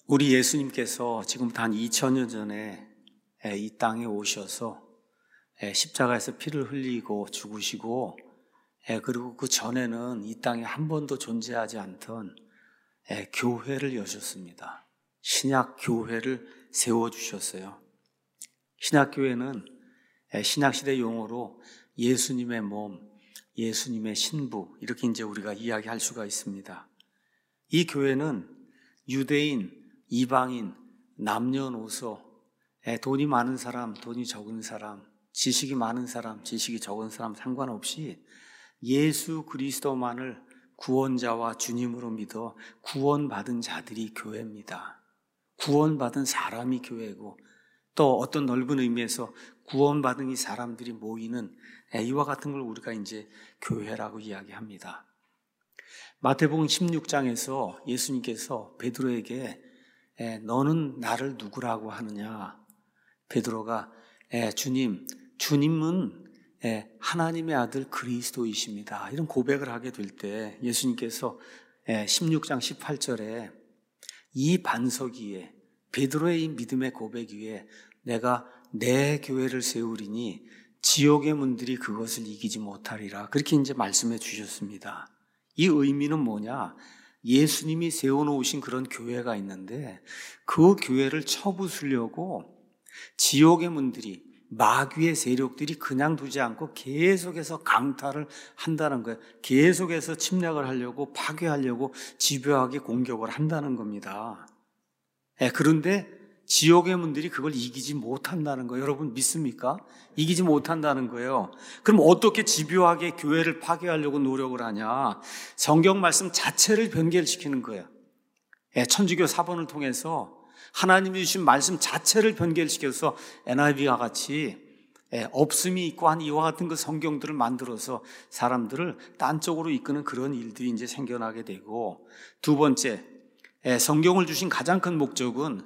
우리 예수님께서 지금부터 한 2000년 전에 이 땅에 오셔서 십자가에서 피를 흘리고 죽으시고, 그리고 그 전에는 이 땅에 한 번도 존재하지 않던 교회를 여셨습니다. 신약 교회를 세워주셨어요. 신약 교회는 신약시대 용어로 예수님의 몸, 예수님의 신부, 이렇게 이제 우리가 이야기할 수가 있습니다. 이 교회는 유대인, 이방인, 남녀노소, 돈이 많은 사람, 돈이 적은 사람, 지식이 많은 사람, 지식이 적은 사람 상관없이 예수 그리스도만을 구원자와 주님으로 믿어 구원받은 자들이 교회입니다. 구원받은 사람이 교회고, 또 어떤 넓은 의미에서 구원받은 이 사람들이 모이는 이와 같은 걸 우리가 이제 교회라고 이야기합니다. 마태복음 16장에서 예수님께서 베드로에게 너는 나를 누구라고 하느냐? 베드로가 주님은 하나님의 아들 그리스도이십니다. 이런 고백을 하게 될 때 예수님께서 16장 18절에 이 반석 위에, 베드로의 이 믿음의 고백 위에 내가 내 교회를 세우리니 지옥의 문들이 그것을 이기지 못하리라. 그렇게 이제 말씀해 주셨습니다. 이 의미는 뭐냐? 예수님이 세워놓으신 그런 교회가 있는데 그 교회를 쳐부수려고 지옥의 문들이, 마귀의 세력들이 그냥 두지 않고 계속해서 강탈을 한다는 거예요. 계속해서 침략을 하려고, 파괴하려고 집요하게 공격을 한다는 겁니다. 그런데 지옥의 문들이 그걸 이기지 못한다는 거예요. 여러분 믿습니까? 이기지 못한다는 거예요. 그럼 어떻게 집요하게 교회를 파괴하려고 노력을 하냐? 성경 말씀 자체를 변개시키는 거예요. 천주교 사본을 통해서 하나님이 주신 말씀 자체를 변개시켜서 NIV와 같이 없음이 있고 한 이와 같은 그 성경들을 만들어서 사람들을 딴 쪽으로 이끄는 그런 일들이 이제 생겨나게 되고, 두 번째, 성경을 주신 가장 큰 목적은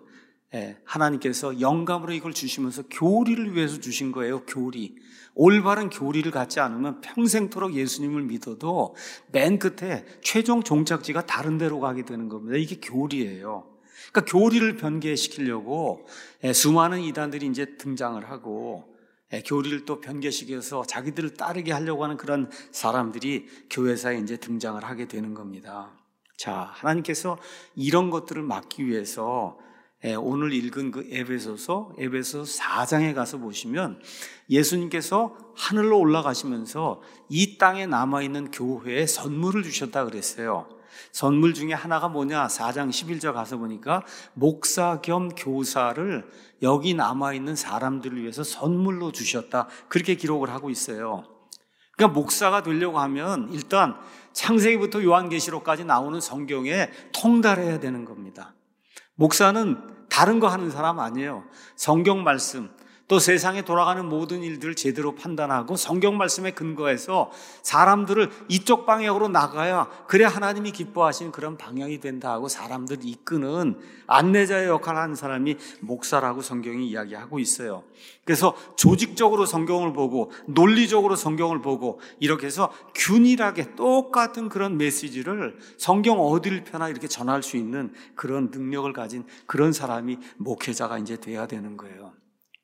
하나님께서 영감으로 이걸 주시면서 교리를 위해서 주신 거예요. 교리. 올바른 교리를 갖지 않으면 평생토록 예수님을 믿어도 맨 끝에 최종 종착지가 다른 데로 가게 되는 겁니다. 이게 교리예요. 그러니까 교리를 변개시키려고 수많은 이단들이 이제 등장을 하고, 교리를 또 변개시켜서 자기들을 따르게 하려고 하는 그런 사람들이 교회사에 이제 등장을 하게 되는 겁니다. 자, 하나님께서 이런 것들을 막기 위해서 오늘 읽은 그 에베소서 4장에 가서 보시면 예수님께서 하늘로 올라가시면서 이 땅에 남아있는 교회에 선물을 주셨다 그랬어요. 선물 중에 하나가 뭐냐? 4장 11절 가서 보니까 목사 겸 교사를 여기 남아있는 사람들을 위해서 선물로 주셨다, 그렇게 기록을 하고 있어요. 그러니까 목사가 되려고 하면 일단 창세기부터 요한계시록까지 나오는 성경에 통달해야 되는 겁니다. 목사는 다른 거 하는 사람 아니에요. 성경 말씀, 또 세상에 돌아가는 모든 일들을 제대로 판단하고 성경 말씀에 근거해서 사람들을 이쪽 방향으로 나가야, 그래야 하나님이 기뻐하시는 그런 방향이 된다 하고 사람들을 이끄는 안내자의 역할을 하는 사람이 목사라고 성경이 이야기하고 있어요. 그래서 조직적으로 성경을 보고 논리적으로 성경을 보고 이렇게 해서 균일하게 똑같은 그런 메시지를 성경 어디를 펴나 이렇게 전할 수 있는 그런 능력을 가진 그런 사람이 목회자가 이제 돼야 되는 거예요.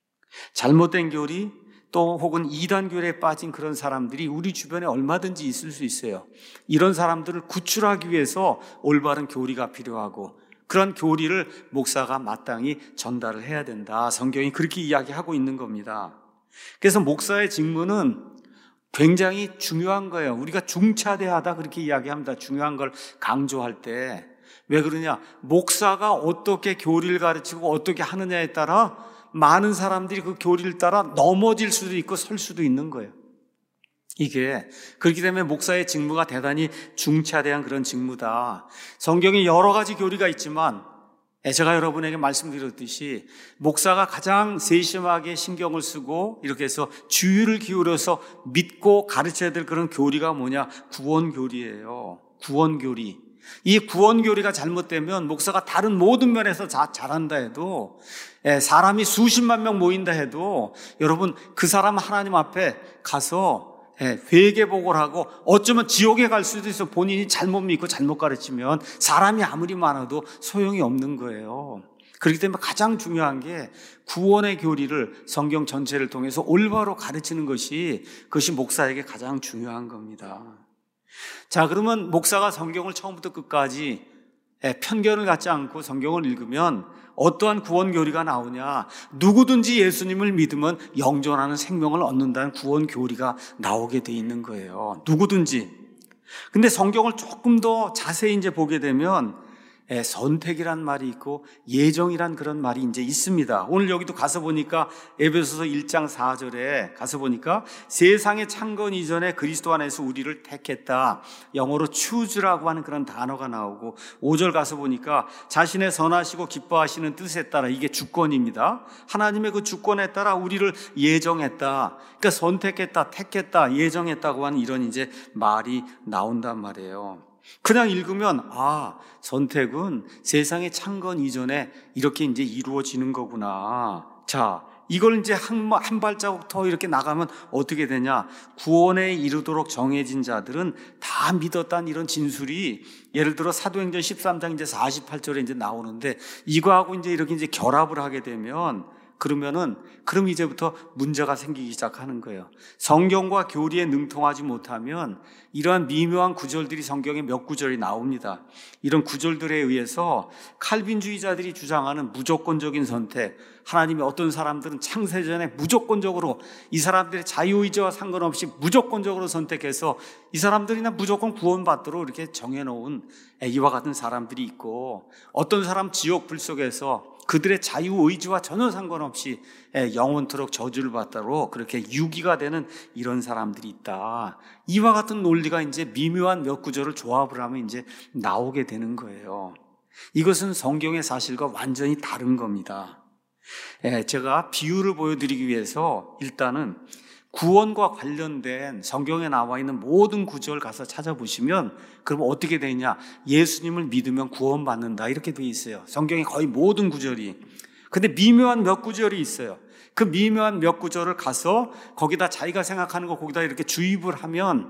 잘못된 교리, 또 혹은 이단 교리에 빠진 그런 사람들이 우리 주변에 얼마든지 있을 수 있어요. 이런 사람들을 구출하기 위해서 올바른 교리가 필요하고, 그런 교리를 목사가 마땅히 전달을 해야 된다. 성경이 그렇게 이야기하고 있는 겁니다. 그래서 목사의 직무는 굉장히 중요한 거예요. 우리가 중차대하다 그렇게 이야기합니다. 중요한 걸 강조할 때. 왜 그러냐? 목사가 어떻게 교리를 가르치고 어떻게 하느냐에 따라 많은 사람들이 그 교리를 따라 넘어질 수도 있고 설 수도 있는 거예요. 이게 그렇기 때문에 목사의 직무가 대단히 중차대한 그런 직무다. 성경에 여러 가지 교리가 있지만 제가 여러분에게 말씀드렸듯이 목사가 가장 세심하게 신경을 쓰고 이렇게 해서 주의를 기울여서 믿고 가르쳐야 될 그런 교리가 뭐냐? 구원교리예요. 구원교리. 이 구원교리가 잘못되면 목사가 다른 모든 면에서 잘한다 해도, 사람이 수십만 명 모인다 해도 여러분 그 사람 하나님 앞에 가서 회개복을 하고 어쩌면 지옥에 갈 수도 있어. 본인이 잘못 믿고 잘못 가르치면 사람이 아무리 많아도 소용이 없는 거예요. 그렇기 때문에 가장 중요한 게 구원의 교리를 성경 전체를 통해서 올바로 가르치는 그것이 목사에게 가장 중요한 겁니다. 자, 그러면 목사가 성경을 처음부터 끝까지 편견을 갖지 않고 성경을 읽으면 어떠한 구원 교리가 나오냐? 누구든지 예수님을 믿으면 영존하는 생명을 얻는다는 구원 교리가 나오게 돼 있는 거예요. 누구든지. 근데 성경을 조금 더 자세히 이제 보게 되면 선택이란 말이 있고 예정이란 그런 말이 이제 있습니다. 오늘 여기도 가서 보니까 에베소서 1장 4절에 가서 보니까 세상의 창건 이전에 그리스도 안에서 우리를 택했다. 영어로 choose라고 하는 그런 단어가 나오고 5절 가서 보니까 자신의 선하시고 기뻐하시는 뜻에 따라 이게 주권입니다. 하나님의 그 주권에 따라 우리를 예정했다. 그러니까 선택했다, 택했다, 예정했다고 하는 이런 이제 말이 나온단 말이에요. 그냥 읽으면 선택은 세상의 창건 이전에 이렇게 이제 이루어지는 거구나. 자, 이걸 이제 한 발자국 더 이렇게 나가면 어떻게 되냐? 구원에 이르도록 정해진 자들은 다 믿었다는 이런 진술이 예를 들어 사도행전 13장 이제 48절에 이제 나오는데 이거하고 이제 이렇게 이제 결합을 하게 되면 그럼 이제부터 문제가 생기기 시작하는 거예요. 성경과 교리에 능통하지 못하면 이러한 미묘한 구절들이 성경에 몇 구절이 나옵니다. 이런 구절들에 의해서 칼빈주의자들이 주장하는 무조건적인 선택, 하나님이 어떤 사람들은 창세전에 무조건적으로 이 사람들의 자유의지와 상관없이 무조건적으로 선택해서 이 사람들이나 무조건 구원받도록 이렇게 정해놓은 이와 같은 사람들이 있고, 어떤 사람 지옥 불 속에서 그들의 자유의지와 전혀 상관없이 영원토록 저주를 받도록 그렇게 유기가 되는 이런 사람들이 있다. 이와 같은 논리가 이제 미묘한 몇 구절을 조합을 하면 이제 나오게 되는 거예요. 이것은 성경의 사실과 완전히 다른 겁니다. 제가 비유를 보여드리기 위해서 일단은 구원과 관련된 성경에 나와 있는 모든 구절 가서 찾아보시면 그럼 어떻게 되냐? 예수님을 믿으면 구원받는다 이렇게 돼 있어요. 성경의 거의 모든 구절이. 근데 미묘한 몇 구절이 있어요. 그 미묘한 몇 구절을 가서 거기다 자기가 생각하는 거 거기다 이렇게 주입을 하면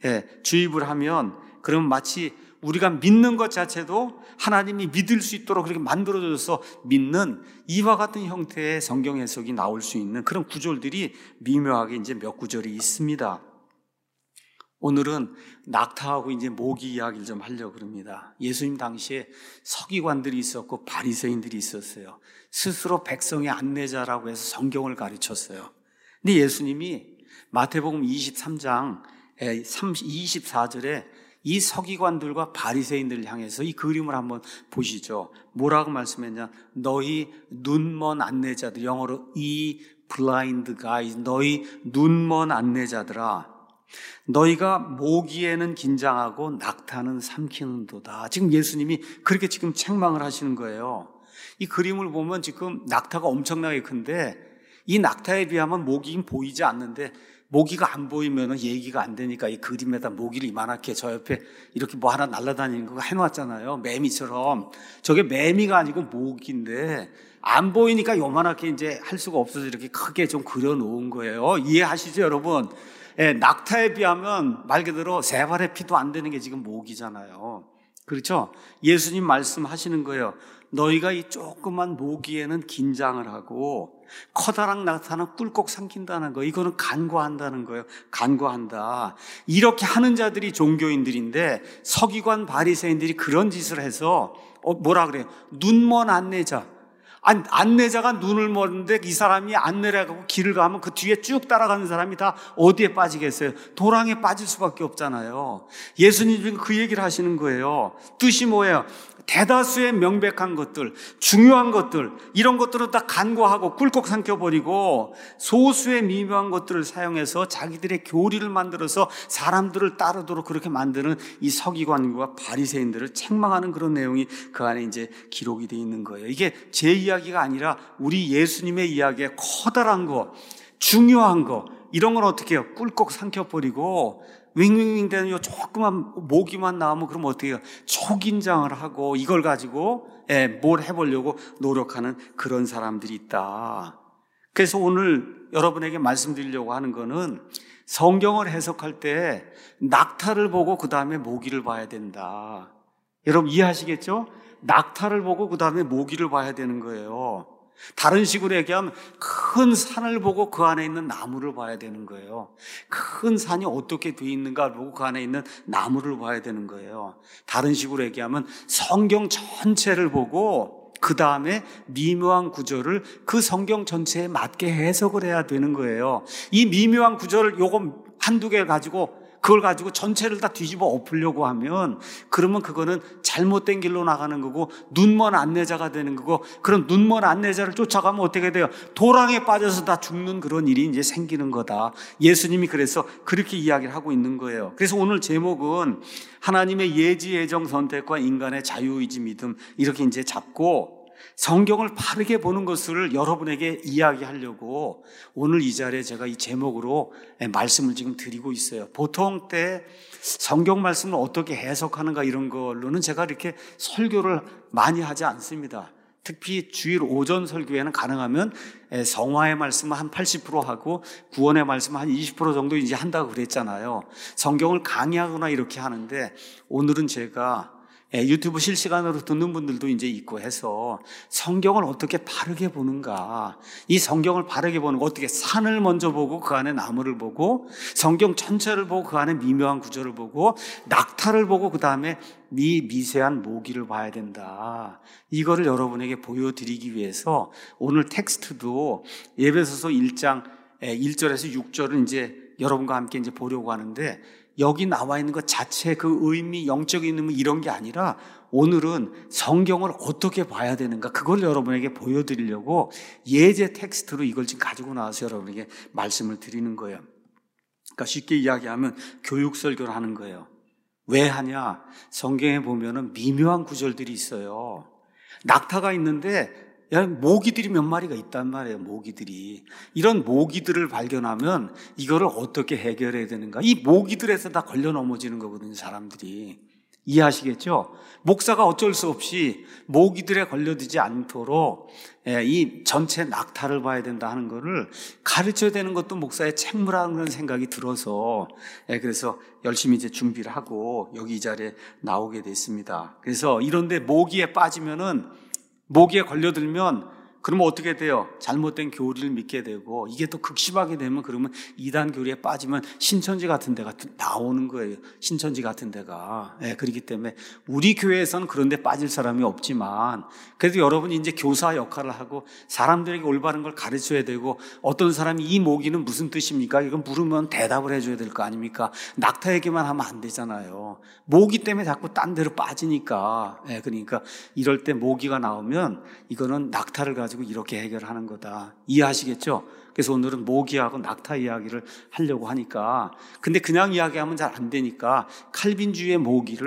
그러면 마치 우리가 믿는 것 자체도 하나님이 믿을 수 있도록 그렇게 만들어져서 믿는 이와 같은 형태의 성경 해석이 나올 수 있는 그런 구절들이 미묘하게 이제 몇 구절이 있습니다. 오늘은 낙타하고 이제 모기 이야기를 좀 하려고 합니다. 예수님 당시에 서기관들이 있었고 바리새인들이 있었어요. 스스로 백성의 안내자라고 해서 성경을 가르쳤어요. 근데 예수님이 마태복음 23장 24절에 이 서기관들과 바리새인들을 향해서 이 그림을 한번 보시죠. 뭐라고 말씀했냐? 너희 눈먼 안내자들, 영어로 이 blind guys, 너희 눈먼 안내자들아, 너희가 모기에는 긴장하고 낙타는 삼키는도다. 지금 예수님이 그렇게 지금 책망을 하시는 거예요. 이 그림을 보면 지금 낙타가 엄청나게 큰데 이 낙타에 비하면 모기는 보이지 않는데 모기가 안 보이면 얘기가 안 되니까 이 그림에다 모기를 이만하게 저 옆에 이렇게 뭐 하나 날아다니는 거 해놨잖아요. 매미처럼. 저게 매미가 아니고 모기인데 안 보이니까 요만하게 이제 할 수가 없어서 이렇게 크게 좀 그려놓은 거예요. 이해하시죠, 여러분? 낙타에 비하면 말 그대로 세 발의 피도 안 되는 게 지금 모기잖아요. 그렇죠? 예수님 말씀하시는 거예요. 너희가 이 조그만 모기에는 긴장을 하고 커다란 낙타는 꿀꺽 삼킨다는 거, 이거는 간과한다는 거예요. 간과한다. 이렇게 하는 자들이 종교인들인데 서기관 바리새인들이 그런 짓을 해서 뭐라 그래요? 눈먼 안내자. 안내자가 눈을 머는데 이 사람이 안내를 하고 길을 가면 그 뒤에 쭉 따라가는 사람이 다 어디에 빠지겠어요? 도랑에 빠질 수밖에 없잖아요. 예수님이 지금 그 얘기를 하시는 거예요. 뜻이 뭐예요? 대다수의 명백한 것들, 중요한 것들, 이런 것들은 다 간과하고 꿀꺽 삼켜버리고 소수의 미묘한 것들을 사용해서 자기들의 교리를 만들어서 사람들을 따르도록 그렇게 만드는 이 서기관과 바리새인들을 책망하는 그런 내용이 그 안에 이제 기록이 되어 있는 거예요. 이게 제 이야기가 아니라 우리 예수님의 이야기에 커다란 거, 중요한 거, 이런 건 어떻게 해요? 꿀꺽 삼켜버리고 윙윙윙 되는 요 조그만 모기만 나오면 그럼 어떻게 해요? 초긴장을 하고 이걸 가지고 뭘 해보려고 노력하는 그런 사람들이 있다. 그래서 오늘 여러분에게 말씀드리려고 하는 거는 성경을 해석할 때 낙타를 보고 그 다음에 모기를 봐야 된다. 여러분 이해하시겠죠? 낙타를 보고 그 다음에 모기를 봐야 되는 거예요. 다른 식으로 얘기하면 큰 산을 보고 그 안에 있는 나무를 봐야 되는 거예요. 큰 산이 어떻게 돼 있는가 보고 그 안에 있는 나무를 봐야 되는 거예요. 다른 식으로 얘기하면 성경 전체를 보고 그 다음에 미묘한 구절을 그 성경 전체에 맞게 해석을 해야 되는 거예요. 이 미묘한 구절을 요거 한두 개 가지고 그걸 가지고 전체를 다 뒤집어 엎으려고 하면 그러면 그거는 잘못된 길로 나가는 거고 눈먼 안내자가 되는 거고, 그런 눈먼 안내자를 쫓아가면 어떻게 돼요? 도랑에 빠져서 다 죽는 그런 일이 이제 생기는 거다. 예수님이 그래서 그렇게 이야기를 하고 있는 거예요. 그래서 오늘 제목은 하나님의 예지 예정 선택과 인간의 자유의지 믿음, 이렇게 이제 잡고 성경을 바르게 보는 것을 여러분에게 이야기하려고 오늘 이 자리에 제가 이 제목으로 말씀을 지금 드리고 있어요. 보통 때 성경 말씀을 어떻게 해석하는가 이런 걸로는 제가 이렇게 설교를 많이 하지 않습니다. 특히 주일 오전 설교에는 가능하면 성화의 말씀은 한 80% 하고 구원의 말씀은 한 20% 정도 이제 한다고 그랬잖아요. 성경을 강의하거나 이렇게 하는데 오늘은 제가 유튜브 실시간으로 듣는 분들도 이제 있고 해서 성경을 어떻게 바르게 보는가, 이 성경을 바르게 보는 거, 어떻게 산을 먼저 보고 그 안에 나무를 보고 성경 전체를 보고 그 안에 미묘한 구절을 보고 낙타를 보고 그 다음에 미세한 모기를 봐야 된다. 이거를 여러분에게 보여드리기 위해서 오늘 텍스트도 에베소서 1장 1절에서 6절은 이제 여러분과 함께 이제 보려고 하는데, 여기 나와 있는 것 자체 그 의미, 영적인 의미 이런 게 아니라 오늘은 성경을 어떻게 봐야 되는가, 그걸 여러분에게 보여드리려고 예제 텍스트로 이걸 지금 가지고 나와서 여러분에게 말씀을 드리는 거예요. 그러니까 쉽게 이야기하면 교육 설교를 하는 거예요. 왜 하냐? 성경에 보면은 미묘한 구절들이 있어요. 낙타가 있는데 모기들이 몇 마리가 있단 말이에요. 모기들이. 이런 모기들을 발견하면 이거를 어떻게 해결해야 되는가, 이 모기들에서 다 걸려 넘어지는 거거든요, 사람들이. 이해하시겠죠? 목사가 어쩔 수 없이 모기들에 걸려들지 않도록 이 전체 낙타를 봐야 된다 하는 거를 가르쳐야 되는 것도 목사의 책무라는 생각이 들어서 그래서 열심히 이제 준비를 하고 여기 이 자리에 나오게 됐습니다. 그래서 이런데 모기에 빠지면은, 모기에 걸려들면 그러면 어떻게 돼요? 잘못된 교리를 믿게 되고, 이게 또 극심하게 되면 그러면 이단 교리에 빠지면 신천지 같은 데가 나오는 거예요. 신천지 같은 데가. 그렇기 때문에 우리 교회에서는 그런 데 빠질 사람이 없지만 그래도 여러분이 이제 교사 역할을 하고 사람들에게 올바른 걸 가르쳐야 되고, 어떤 사람이 이 모기는 무슨 뜻입니까? 이건 물으면 대답을 해줘야 될 거 아닙니까? 낙타 얘기만 하면 안 되잖아요. 모기 때문에 자꾸 딴 데로 빠지니까. 그러니까 이럴 때 모기가 나오면 이거는 낙타를 가지고 이렇게 해결하는 거다. 이해하시겠죠? 그래서 오늘은 모기하고 낙타 이야기를 하려고 하니까, 근데 그냥 이야기하면 잘 안 되니까 칼빈주의의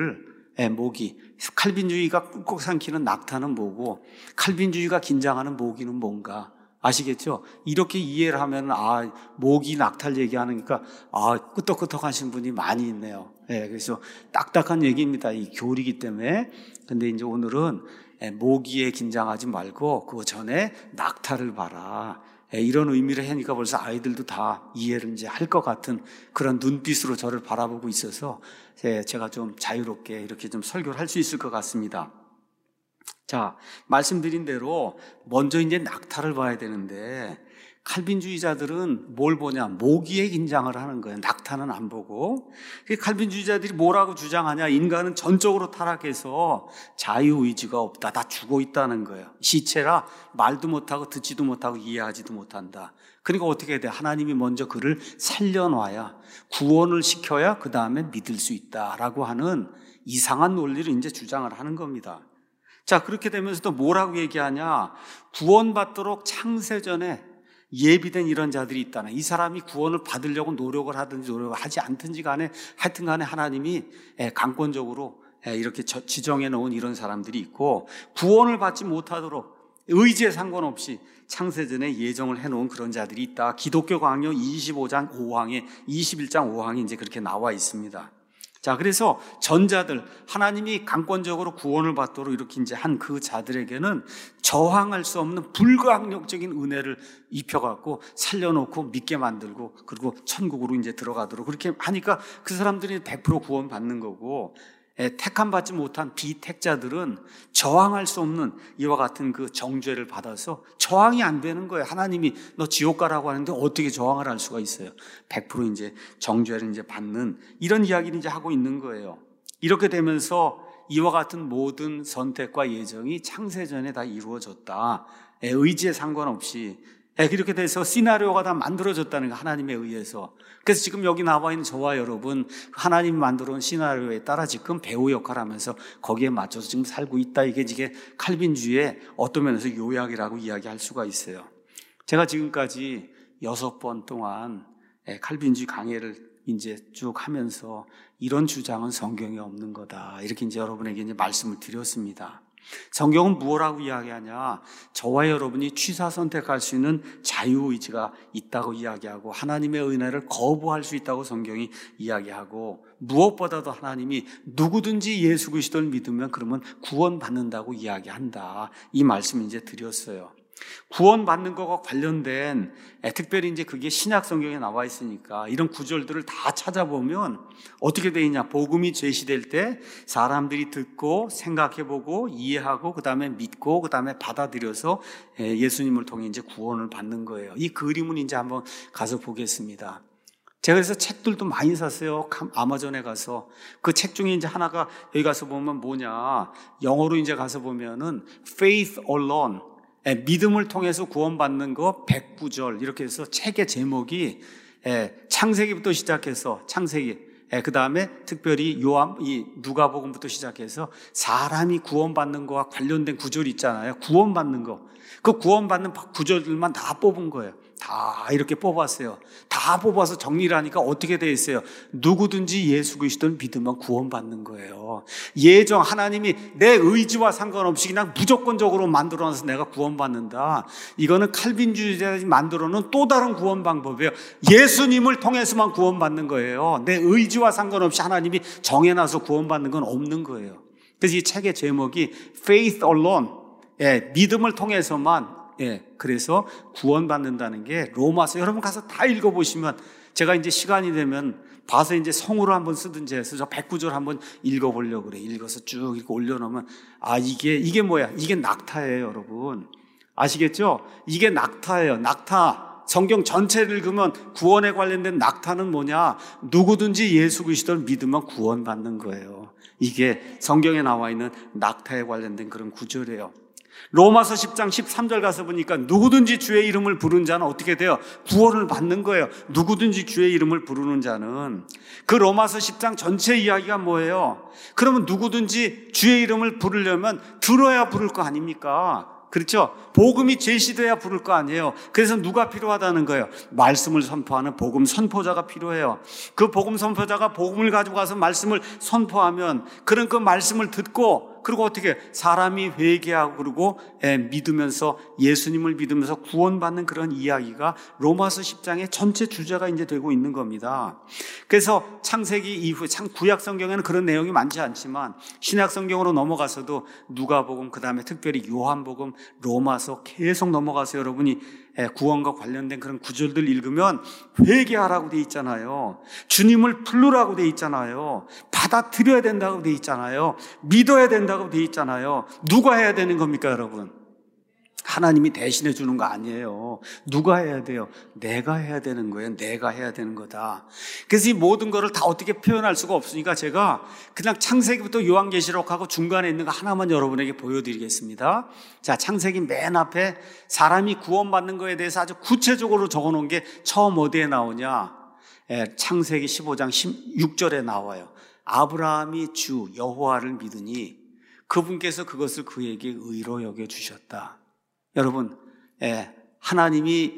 모기, 칼빈주의가 꾹꾹 삼키는 낙타는 뭐고 칼빈주의가 긴장하는 모기는 뭔가 아시겠죠? 이렇게 이해를 하면 모기 낙타를 얘기하니까 끄떡끄떡 하시는 분이 많이 있네요. 그래서 딱딱한 얘기입니다. 이 교리이기 때문에. 근데 이제 오늘은 모기에 긴장하지 말고 그 전에 낙타를 봐라, 이런 의미를 하니까 벌써 아이들도 다 이해를 이제 할 것 같은 그런 눈빛으로 저를 바라보고 있어서 제가 좀 자유롭게 이렇게 좀 설교를 할 수 있을 것 같습니다. 자, 말씀드린 대로 먼저 이제 낙타를 봐야 되는데, 칼빈주의자들은 뭘 보냐? 모기에 긴장을 하는 거예요. 낙타는 안 보고. 칼빈주의자들이 뭐라고 주장하냐? 인간은 전적으로 타락해서 자유의지가 없다, 다 죽어 있다는 거예요. 시체라 말도 못하고 듣지도 못하고 이해하지도 못한다. 그러니까 어떻게 해야 돼? 하나님이 먼저 그를 살려놔야, 구원을 시켜야 그 다음에 믿을 수 있다라고 하는 이상한 논리를 이제 주장을 하는 겁니다. 자, 그렇게 되면서 또 뭐라고 얘기하냐? 구원받도록 창세전에 예비된 이런 자들이 있다는, 이 사람이 구원을 받으려고 노력을 하든지 노력을 하지 않든지 간에 하여튼 간에 하나님이 강권적으로 이렇게 지정해 놓은 이런 사람들이 있고, 구원을 받지 못하도록 의지에 상관없이 창세전에 예정을 해놓은 그런 자들이 있다. 기독교 강요 25장 5항에 21장 5항에 이제 그렇게 나와 있습니다. 자, 그래서 전자들, 하나님이 강권적으로 구원을 받도록 이렇게 이제 한 그 자들에게는 저항할 수 없는 불가항력적인 은혜를 입혀갖고 살려놓고 믿게 만들고, 그리고 천국으로 이제 들어가도록 그렇게 하니까 그 사람들이 100% 구원 받는 거고, 택함 받지 못한 비택자들은 저항할 수 없는 이와 같은 그 정죄를 받아서 저항이 안 되는 거예요. 하나님이 너 지옥 가라고 하는데 어떻게 저항을 할 수가 있어요? 100% 이제 정죄를 이제 받는 이런 이야기를 이제 하고 있는 거예요. 이렇게 되면서 이와 같은 모든 선택과 예정이 창세전에 다 이루어졌다. 의지에 상관없이. 그렇게 돼서 시나리오가 다 만들어졌다는 거, 하나님에 의해서. 그래서 지금 여기 나와 있는 저와 여러분, 하나님이 만들어 온 시나리오에 따라 지금 배우 역할을 하면서 거기에 맞춰서 지금 살고 있다. 이게 칼빈주의의 어떤 면에서 요약이라고 이야기할 수가 있어요. 제가 지금까지 6번 동안 칼빈주의 강해를 이제 쭉 하면서 이런 주장은 성경에 없는 거다. 이렇게 이제 여러분에게 이제 말씀을 드렸습니다. 성경은 무엇라고 이야기하냐? 저와 여러분이 취사 선택할 수 있는 자유의지가 있다고 이야기하고, 하나님의 은혜를 거부할 수 있다고 성경이 이야기하고, 무엇보다도 하나님이 누구든지 예수 그리스도를 믿으면 그러면 구원받는다고 이야기한다. 이 말씀을 이제 드렸어요. 구원받는 것과 관련된, 특별히 이제 그게 신약 성경에 나와 있으니까 이런 구절들을 다 찾아보면 어떻게 되어 있냐? 복음이 제시될 때 사람들이 듣고 생각해보고 이해하고 그 다음에 믿고 그 다음에 받아들여서 예수님을 통해 이제 구원을 받는 거예요. 이 그림은 이제 한번 가서 보겠습니다. 제가 그래서 책들도 많이 샀어요. 아마존에 가서. 그 책 중에 이제 하나가 여기 가서 보면 뭐냐? 영어로 이제 가서 보면은 Faith Alone, 믿음을 통해서 구원받는 거 109절, 이렇게 해서 책의 제목이 창세기부터 시작해서 창세기, 그 다음에 특별히 누가복음부터 시작해서 사람이 구원받는 거와 관련된 구절이 있잖아요. 구원받는 거. 그 구원받는 구절들만 다 뽑은 거예요. 다 이렇게 뽑았어요. 다 뽑아서 정리를 하니까 어떻게 되어 있어요? 누구든지 예수 그리스도를 믿으면 구원받는 거예요. 예정, 하나님이 내 의지와 상관없이 그냥 무조건적으로 만들어놔서 내가 구원받는다. 이거는 칼빈주의자들이 만들어놓은 또 다른 구원 방법이에요. 예수님을 통해서만 구원받는 거예요. 내 의지와 상관없이 하나님이 정해놔서 구원받는 건 없는 거예요. 그래서 이 책의 제목이 Faith Alone, 믿음을 통해서만, 그래서 구원받는다는 게 로마서, 여러분 가서 다 읽어보시면, 제가 이제 시간이 되면 봐서 이제 성으로 한번 쓰든지 해서 저 109절 한번 읽어보려고 그래. 읽어서 쭉 이렇게 올려놓으면, 이게 뭐야? 이게 낙타예요, 여러분. 아시겠죠? 이게 낙타예요. 낙타. 성경 전체를 읽으면 구원에 관련된 낙타는 뭐냐? 누구든지 예수 그리스도를 믿으면 구원받는 거예요. 이게 성경에 나와 있는 낙타에 관련된 그런 구절이에요. 로마서 10장 13절 가서 보니까 누구든지 주의 이름을 부르는 자는 어떻게 돼요? 구원을 받는 거예요. 누구든지 주의 이름을 부르는 자는. 그 로마서 10장 전체 이야기가 뭐예요? 그러면 누구든지 주의 이름을 부르려면 들어야 부를 거 아닙니까? 그렇죠? 복음이 제시돼야 부를 거 아니에요. 그래서 누가 필요하다는 거예요? 말씀을 선포하는 복음 선포자가 필요해요. 그 복음 선포자가 복음을 가지고 가서 말씀을 선포하면, 그런 그 말씀을 듣고, 그리고 어떻게 사람이 회개하고 그리고 믿으면서, 예수님을 믿으면서 구원받는 그런 이야기가 로마서 10장의 전체 주제가 이제 되고 있는 겁니다. 그래서 창세기 이후에, 구약 성경에는 그런 내용이 많지 않지만 신약 성경으로 넘어가서도 누가복음, 그 다음에 특별히 요한복음, 로마서 계속 넘어가서 여러분이 구원과 관련된 그런 구절들 읽으면 회개하라고 돼 있잖아요. 주님을 부르라고 돼 있잖아요. 받아들여야 된다고 돼 있잖아요. 믿어야 된다고 돼 있잖아요. 누가 해야 되는 겁니까, 여러분? 하나님이 대신해 주는 거 아니에요. 누가 해야 돼요? 내가 해야 되는 거예요. 내가 해야 되는 거다. 그래서 이 모든 거를 다 어떻게 표현할 수가 없으니까 제가 그냥 창세기부터 요한계시록하고 중간에 있는 거 하나만 여러분에게 보여드리겠습니다. 자, 창세기 맨 앞에 사람이 구원받는 거에 대해서 아주 구체적으로 적어놓은 게 처음 어디에 나오냐? 창세기 15장 16절에 나와요. 아브라함이 주 여호와를 믿으니 그분께서 그것을 그에게 의로 여겨주셨다. 여러분, 하나님이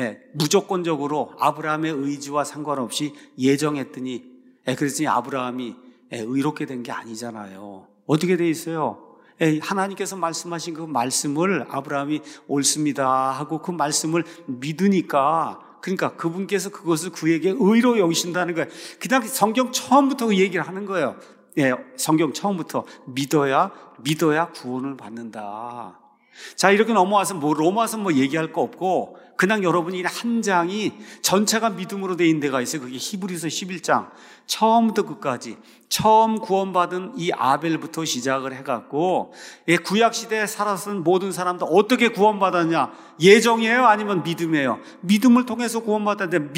무조건적으로 아브라함의 의지와 상관없이 예정했더니, 그랬더니 아브라함이 의롭게 된 게 아니잖아요. 어떻게 돼 있어요? 하나님께서 말씀하신 그 말씀을 아브라함이 옳습니다 하고 그 말씀을 믿으니까 그러니까 그분께서 그것을 그에게 의로 여기신다는 거예요. 그냥 성경 처음부터 그 얘기를 하는 거예요. 예, 성경 처음부터 믿어야 구원을 받는다. 자, 이렇게 넘어와서 로마서 얘기할 거 없고 그냥 여러분이 한 장이 전체가 믿음으로 돼 있는 데가 있어요. 그게 히브리서 11장 처음부터 끝까지 처음 구원받은 이 아벨부터 시작을 해갖고 구약 시대에 살았던 모든 사람들 어떻게 구원받았냐? 예정이에요? 아니면 믿음이에요? 믿음을 통해서 구원받았는데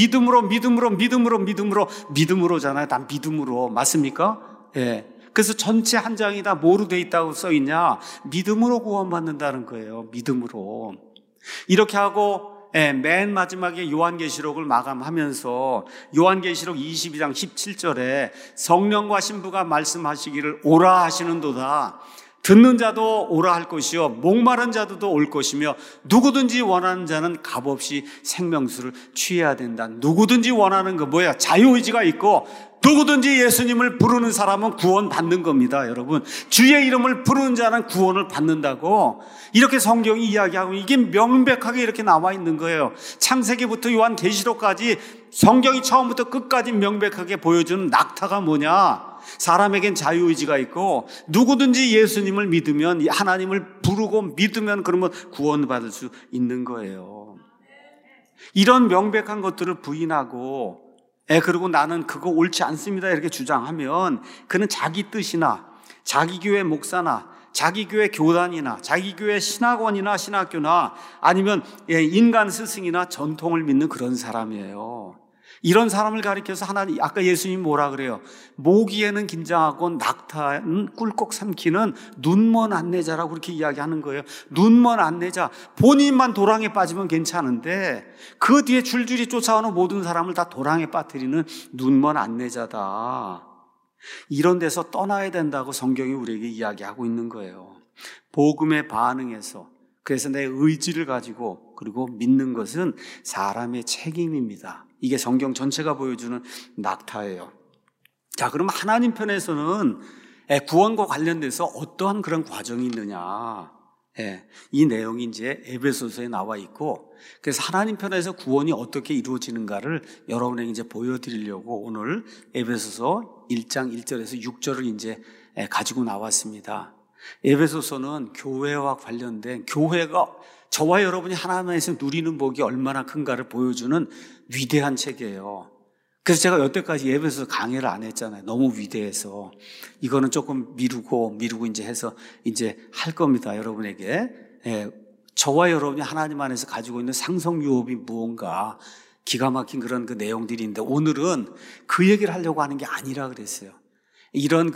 믿음으로잖아요. 다 믿음으로. 맞습니까? 예. 그래서 전체 한 장이 다 뭐로 돼 있다고 써 있냐? 믿음으로 구원받는다는 거예요. 믿음으로. 이렇게 하고 맨 마지막에 요한계시록을 마감하면서 요한계시록 22장 17절에 성령과 신부가 말씀하시기를 오라 하시는도다. 듣는 자도 오라 할 것이요 목마른 자도 올 것이며 누구든지 원하는 자는 값없이 생명수를 취해야 된다. 누구든지 원하는 거 뭐야? 자유의지가 있고 누구든지 예수님을 부르는 사람은 구원받는 겁니다. 여러분, 주의 이름을 부르는 자는 구원을 받는다고 이렇게 성경이 이야기하고 이게 명백하게 이렇게 나와 있는 거예요. 창세기부터 요한계시록까지 성경이 처음부터 끝까지 명백하게 보여주는 낙타가 뭐냐? 사람에겐 자유의지가 있고 누구든지 예수님을 믿으면 하나님을 부르고 믿으면 그러면 구원받을 수 있는 거예요. 이런 명백한 것들을 부인하고 그리고 나는 그거 옳지 않습니다 이렇게 주장하면 그는 자기 뜻이나 자기 교회 목사나 자기 교회 교단이나 자기 교회 신학원이나 신학교나 아니면 인간 스승이나 전통을 믿는 그런 사람이에요. 이런 사람을 가리켜서 하나님, 아까 예수님이 뭐라 그래요? 모기에는 긴장하고 낙타는 꿀꺽 삼키는 눈먼 안내자라고 그렇게 이야기하는 거예요. 눈먼 안내자. 본인만 도랑에 빠지면 괜찮은데 그 뒤에 줄줄이 쫓아오는 모든 사람을 다 도랑에 빠뜨리는 눈먼 안내자다. 이런 데서 떠나야 된다고 성경이 우리에게 이야기하고 있는 거예요. 복음에 반응해서 그래서 내 의지를 가지고 그리고 믿는 것은 사람의 책임입니다. 이게 성경 전체가 보여주는 낙타예요. 자, 그럼 하나님 편에서는 구원과 관련돼서 어떠한 그런 과정이 있느냐? 이 내용이 이제 에베소서에 나와 있고, 그래서 하나님 편에서 구원이 어떻게 이루어지는가를 여러분에게 이제 보여드리려고 오늘 에베소서 1장 1절에서 6절을 이제 가지고 나왔습니다. 에베소서는 교회와 관련된 교회가 저와 여러분이 하나님에서 누리는 복이 얼마나 큰가를 보여주는 위대한 책이에요. 그래서 제가 여태까지 에베소서 강의를 안 했잖아요. 너무 위대해서. 이거는 조금 미루고 이제 해서 이제 할 겁니다. 여러분에게. 저와 여러분이 하나님 안에서 가지고 있는 상성 유업이 무언가 기가 막힌 그런 그 내용들인데 오늘은 그 얘기를 하려고 하는 게 아니라 그랬어요. 이런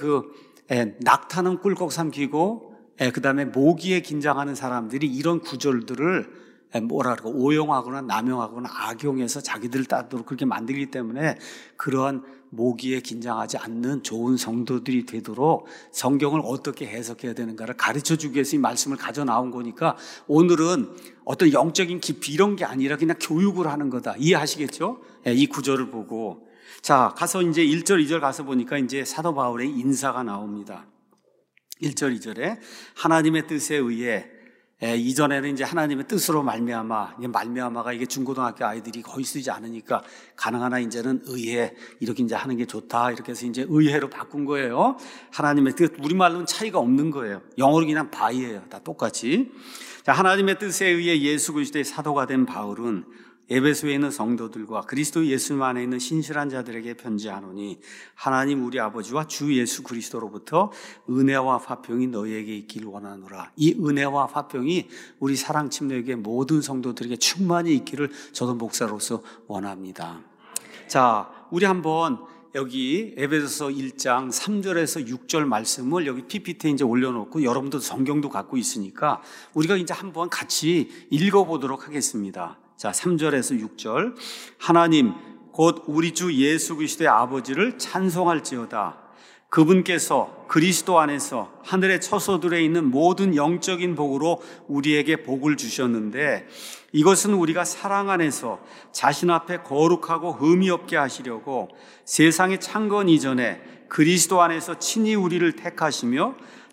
낙타는 꿀꺽 삼키고 그 다음에 모기에 긴장하는 사람들이 이런 구절들을 오용하거나 남용하거나 악용해서 자기들 따도록 그렇게 만들기 때문에 그러한 모기에 긴장하지 않는 좋은 성도들이 되도록 성경을 어떻게 해석해야 되는가를 가르쳐주기 위해서 이 말씀을 가져 나온 거니까 오늘은 어떤 영적인 깊이 이런 게 아니라 그냥 교육을 하는 거다. 이해하시겠죠? 이 구절을 보고. 자, 가서 이제 1절, 2절 가서 보니까 이제 사도 바울의 인사가 나옵니다. 1절, 2절에 하나님의 뜻에 의해 이전에는 이제 하나님의 뜻으로 말미암아가 이게 중고등학교 아이들이 거의 쓰지 않으니까 가능하나 이제는 의해 이렇게 이제 하는 게 좋다 이렇게 해서 이제 의해로 바꾼 거예요. 하나님의 뜻 우리말로는 차이가 없는 거예요. 영어로 그냥 바이예요. 다 똑같이. 자, 하나님의 뜻에 의해 예수 그리스도의 사도가 된 바울은 에베소에 있는 성도들과 그리스도 예수 안에 있는 신실한 자들에게 편지하노니 하나님 우리 아버지와 주 예수 그리스도로부터 은혜와 화평이 너희에게 있기를 원하노라. 이 은혜와 화평이 우리 사랑침례교회 모든 성도들에게 충만히 있기를 저도 목사로서 원합니다. 자, 우리 한번 여기 에베소서 1장 3절에서 6절 말씀을 여기 PPT에 이제 올려놓고 여러분도 성경도 갖고 있으니까 우리가 이제 한번 같이 읽어보도록 하겠습니다. 자, 3절에서 6절. 하나님 곧 우리 주 예수 그리스도의 아버지를 찬송할지어다. 그분께서 그리스도 안에서 하늘의 처소들에 있는 모든 영적인 복으로 우리에게 복을 주셨는데 이것은 우리가 사랑 안에서 자신 앞에 거룩하고 흠이 없게 하시려고 세상의 창건 이전에 그리스도 안에서 친히 우리를 택하시며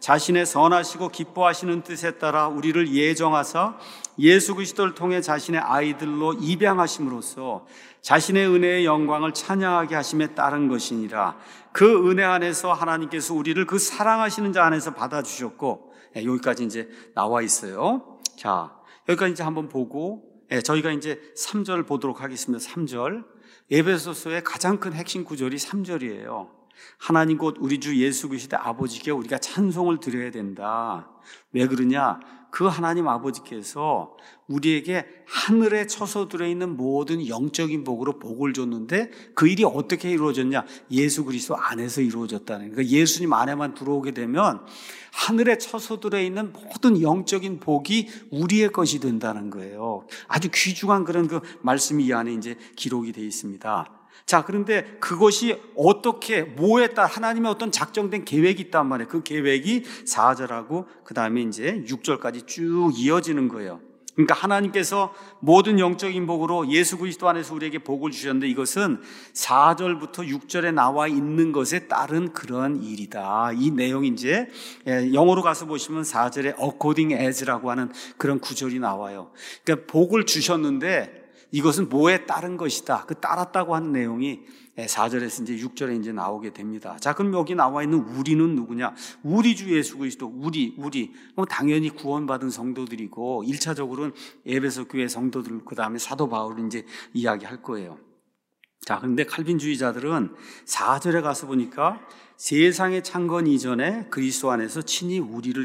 자신의 선하시고 기뻐하시는 뜻에 따라 우리를 예정하사 예수 그리스도를 통해 자신의 아이들로 입양하심으로써 자신의 은혜의 영광을 찬양하게 하심에 따른 것이니라. 그 은혜 안에서 하나님께서 우리를 그 사랑하시는 자 안에서 받아주셨고, 여기까지 이제 나와 있어요. 자, 여기까지 이제 한번 보고, 저희가 이제 3절 보도록 하겠습니다. 3절. 에베소서의 가장 큰 핵심 구절이 3절이에요. 하나님 곧 우리 주 예수 그리스도의 아버지께 우리가 찬송을 드려야 된다. 왜 그러냐? 그 하나님 아버지께서 우리에게 하늘에 처소들어 있는 모든 영적인 복으로 복을 줬는데 그 일이 어떻게 이루어졌냐? 예수 그리스도 안에서 이루어졌다는 거예요. 그러니까 예수님 안에만 들어오게 되면 하늘에 처소들어 있는 모든 영적인 복이 우리의 것이 된다는 거예요. 아주 귀중한 그런 그 말씀이 이 안에 이제 기록이 되어 있습니다. 자, 그런데 그것이 어떻게, 뭐에 따라 하나님의 어떤 작정된 계획이 있단 말이에요. 그 계획이 4절하고 그 다음에 이제 6절까지 쭉 이어지는 거예요. 그러니까 하나님께서 모든 영적인 복으로 예수 그리스도 안에서 우리에게 복을 주셨는데 이것은 4절부터 6절에 나와 있는 것에 따른 그런 일이다. 이 내용이 이제 영어로 가서 보시면 4절에 according as라고 하는 그런 구절이 나와요. 그러니까 복을 주셨는데 이것은 뭐에 따른 것이다. 그 따랐다고 하는 내용이 4절에서 이제 6절에 이제 나오게 됩니다. 자, 그럼 여기 나와 있는 우리는 누구냐? 우리 주 예수 그리스도, 우리. 그럼 당연히 구원받은 성도들이고, 1차적으로는 에베소 교회 성도들, 그 다음에 사도 바울을 이제 이야기할 거예요. 자, 그런데 칼빈주의자들은 4절에 가서 보니까 세상의 창건 이전에 그리스도 안에서 친히 우리를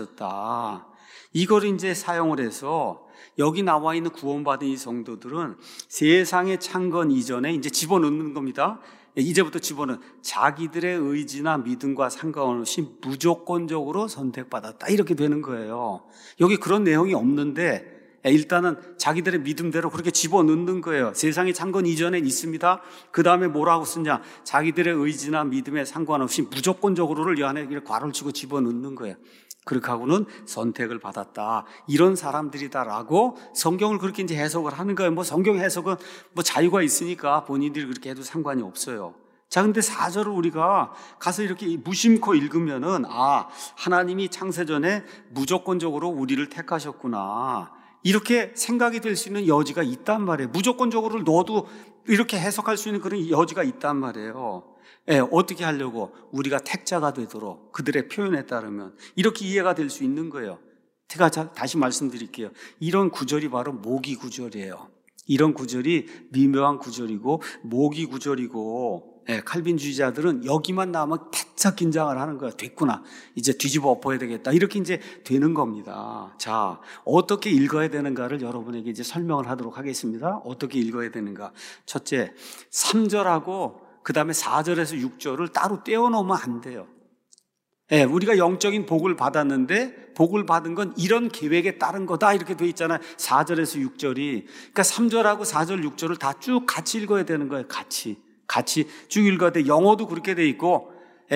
택하셨다. 이걸 이제 사용을 해서 여기 나와 있는 구원받은 이 성도들은 세상의 창건 이전에 이제 집어넣는 겁니다. 이제부터 집어넣는 자기들의 의지나 믿음과 상관없이 무조건적으로 선택받았다. 이렇게 되는 거예요. 여기 그런 내용이 없는데 일단은 자기들의 믿음대로 그렇게 집어넣는 거예요. 세상의 창건 이전엔 있습니다. 그 다음에 뭐라고 쓰냐? 자기들의 의지나 믿음에 상관없이 무조건적으로를 이 안에 괄호를 치고 집어넣는 거예요. 그렇게 하고는 선택을 받았다. 이런 사람들이다라고 성경을 그렇게 이제 해석을 하는 거예요. 뭐 성경 해석은 뭐 자유가 있으니까 본인들이 그렇게 해도 상관이 없어요. 자, 근데 4절을 우리가 가서 이렇게 무심코 읽으면은, 아, 하나님이 창세전에 무조건적으로 우리를 택하셨구나. 이렇게 생각이 될 수 있는 여지가 있단 말이에요. 무조건적으로 넣어도 이렇게 해석할 수 있는 그런 여지가 있단 말이에요. 어떻게 하려고? 우리가 택자가 되도록 그들의 표현에 따르면 이렇게 이해가 될 수 있는 거예요. 제가 다시 말씀드릴게요. 이런 구절이 바로 모기 구절이에요. 이런 구절이 미묘한 구절이고 모기 구절이고, 칼빈주의자들은 여기만 나오면 바짝 긴장을 하는 거야. 됐구나. 이제 뒤집어 엎어야 되겠다. 이렇게 이제 되는 겁니다. 자, 어떻게 읽어야 되는가를 여러분에게 이제 설명을 하도록 하겠습니다. 어떻게 읽어야 되는가. 첫째, 3절하고 그 다음에 4절에서 6절을 따로 떼어놓으면 안 돼요. 우리가 영적인 복을 받았는데 복을 받은 건 이런 계획에 따른 거다 이렇게 돼 있잖아요. 4절에서 6절이. 그러니까 3절하고 4절, 6절을 다 쭉 같이 읽어야 되는 거예요. 같이 쭉 읽어야 돼. 영어도 그렇게 돼 있고,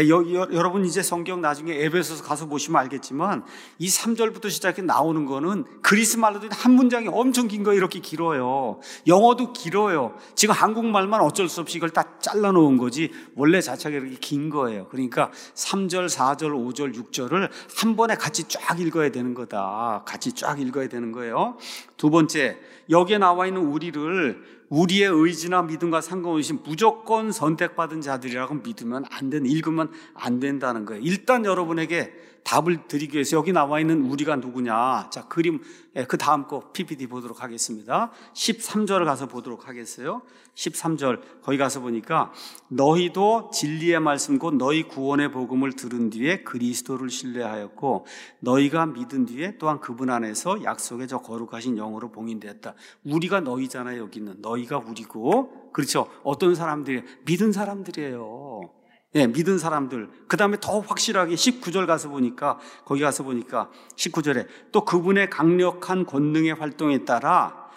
여러분 이제 성경 나중에 에베소서 가서 보시면 알겠지만 이 3절부터 시작해 나오는 거는 그리스 말로도 한 문장이 엄청 긴 거예요. 이렇게 길어요. 영어도 길어요. 지금 한국말만 어쩔 수 없이 이걸 다 잘라 놓은 거지 원래 자체가 이렇게 긴 거예요. 그러니까 3절, 4절, 5절, 6절을 한 번에 같이 쫙 읽어야 되는 거다. 같이 쫙 읽어야 되는 거예요. 두 번째, 여기에 나와 있는 우리를 우리의 의지나 믿음과 상관없이 무조건 선택받은 자들이라고 믿으면 안 되는, 읽으면 안 된다는 거예요. 일단 여러분에게 답을 드리기 위해서 여기 나와 있는 우리가 누구냐. 자, 그림, 그 다음 거 PPT 보도록 하겠습니다. 13절을 가서 보도록 하겠어요. 13절, 거기 가서 보니까 너희도 진리의 말씀 곧 너희 구원의 복음을 들은 뒤에 그리스도를 신뢰하였고 너희가 믿은 뒤에 또한 그분 안에서 약속의 저 거룩하신 영으로 봉인되었다. 우리가 너희잖아요. 여기는 너희가 우리고, 그렇죠? 어떤 사람들이 믿은 사람들이에요. 믿은 사람들. 그 다음에 더 확실하게 19절 가서 보니까, 거기 가서 보니까 19절에 또 그분의 강력한 권능의 활동에 따라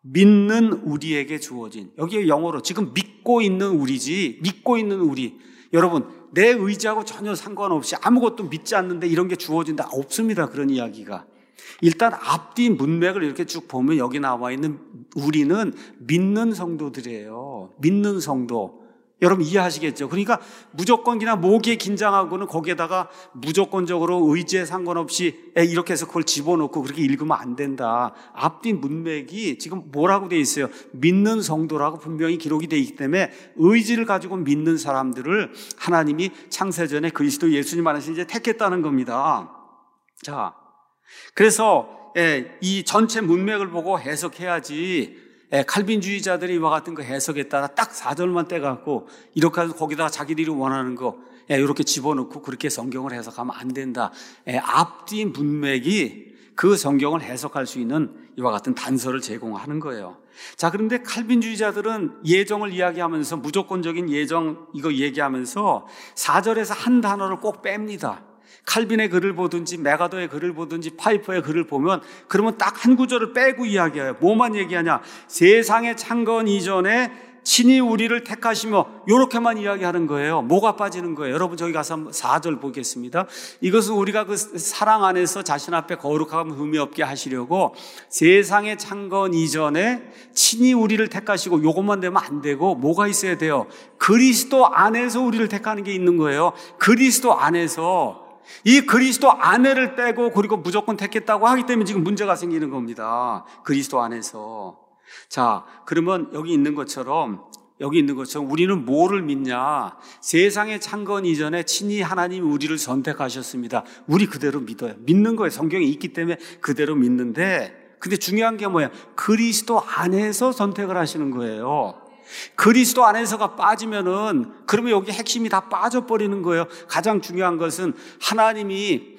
믿는 우리에게 주어진, 여기 영어로 지금 믿고 있는 우리지, 믿고 있는 우리. 여러분, 내 의지하고 전혀 상관없이 아무것도 믿지 않는데 이런 게 주어진다. 없습니다. 그런 이야기가. 일단 앞뒤 문맥을 이렇게 쭉 보면 여기 나와 있는 우리는 믿는 성도들이에요. 믿는 성도. 여러분 이해하시겠죠? 그러니까 무조건 그냥 모기에 긴장하고는 거기에다가 무조건적으로 의지에 상관없이 이렇게 해서 그걸 집어넣고 그렇게 읽으면 안 된다. 앞뒤 문맥이 지금 뭐라고 돼 있어요? 믿는 성도라고 분명히 기록이 돼 있기 때문에 의지를 가지고 믿는 사람들을 하나님이 창세전에 그리스도 예수님 안에서 이제 택했다는 겁니다. 자, 그래서 이 전체 문맥을 보고 해석해야지 칼빈주의자들이 이와 같은 거 해석에 따라 딱 4절만 떼갖고 이렇게 해서 거기다가 자기들이 원하는 거 이렇게 집어넣고 그렇게 성경을 해석하면 안 된다. 앞뒤 문맥이 그 성경을 해석할 수 있는 이와 같은 단서를 제공하는 거예요. 자, 그런데 칼빈주의자들은 예정을 이야기하면서 무조건적인 예정 이거 얘기하면서 4절에서 한 단어를 꼭 뺍니다. 칼빈의 글을 보든지 메가더의 글을 보든지 파이퍼의 글을 보면 그러면 딱 한 구절을 빼고 이야기해요. 뭐만 얘기하냐? 세상의 창건 이전에 친히 우리를 택하시며 이렇게만 이야기하는 거예요. 뭐가 빠지는 거예요? 여러분 저기 가서 4절 보겠습니다. 이것은 우리가 그 사랑 안에서 자신 앞에 거룩하고 흠이 없게 하시려고 세상의 창건 이전에 친히 우리를 택하시고 이것만 되면 안 되고 뭐가 있어야 돼요? 그리스도 안에서 우리를 택하는 게 있는 거예요. 그리스도 안에서. 이 그리스도 안에를 빼고 그리고 무조건 택했다고 하기 때문에 지금 문제가 생기는 겁니다. 그리스도 안에서. 자, 그러면 여기 있는 것처럼 우리는 뭐를 믿냐? 세상의 창건 이전에 친히 하나님이 우리를 선택하셨습니다. 우리 그대로 믿어요. 믿는 거예요. 성경에 있기 때문에 그대로 믿는데, 근데 중요한 게 뭐야? 그리스도 안에서 선택을 하시는 거예요. 그리스도 안에서가 빠지면은 그러면 여기 핵심이 다 빠져버리는 거예요. 가장 중요한 것은 하나님이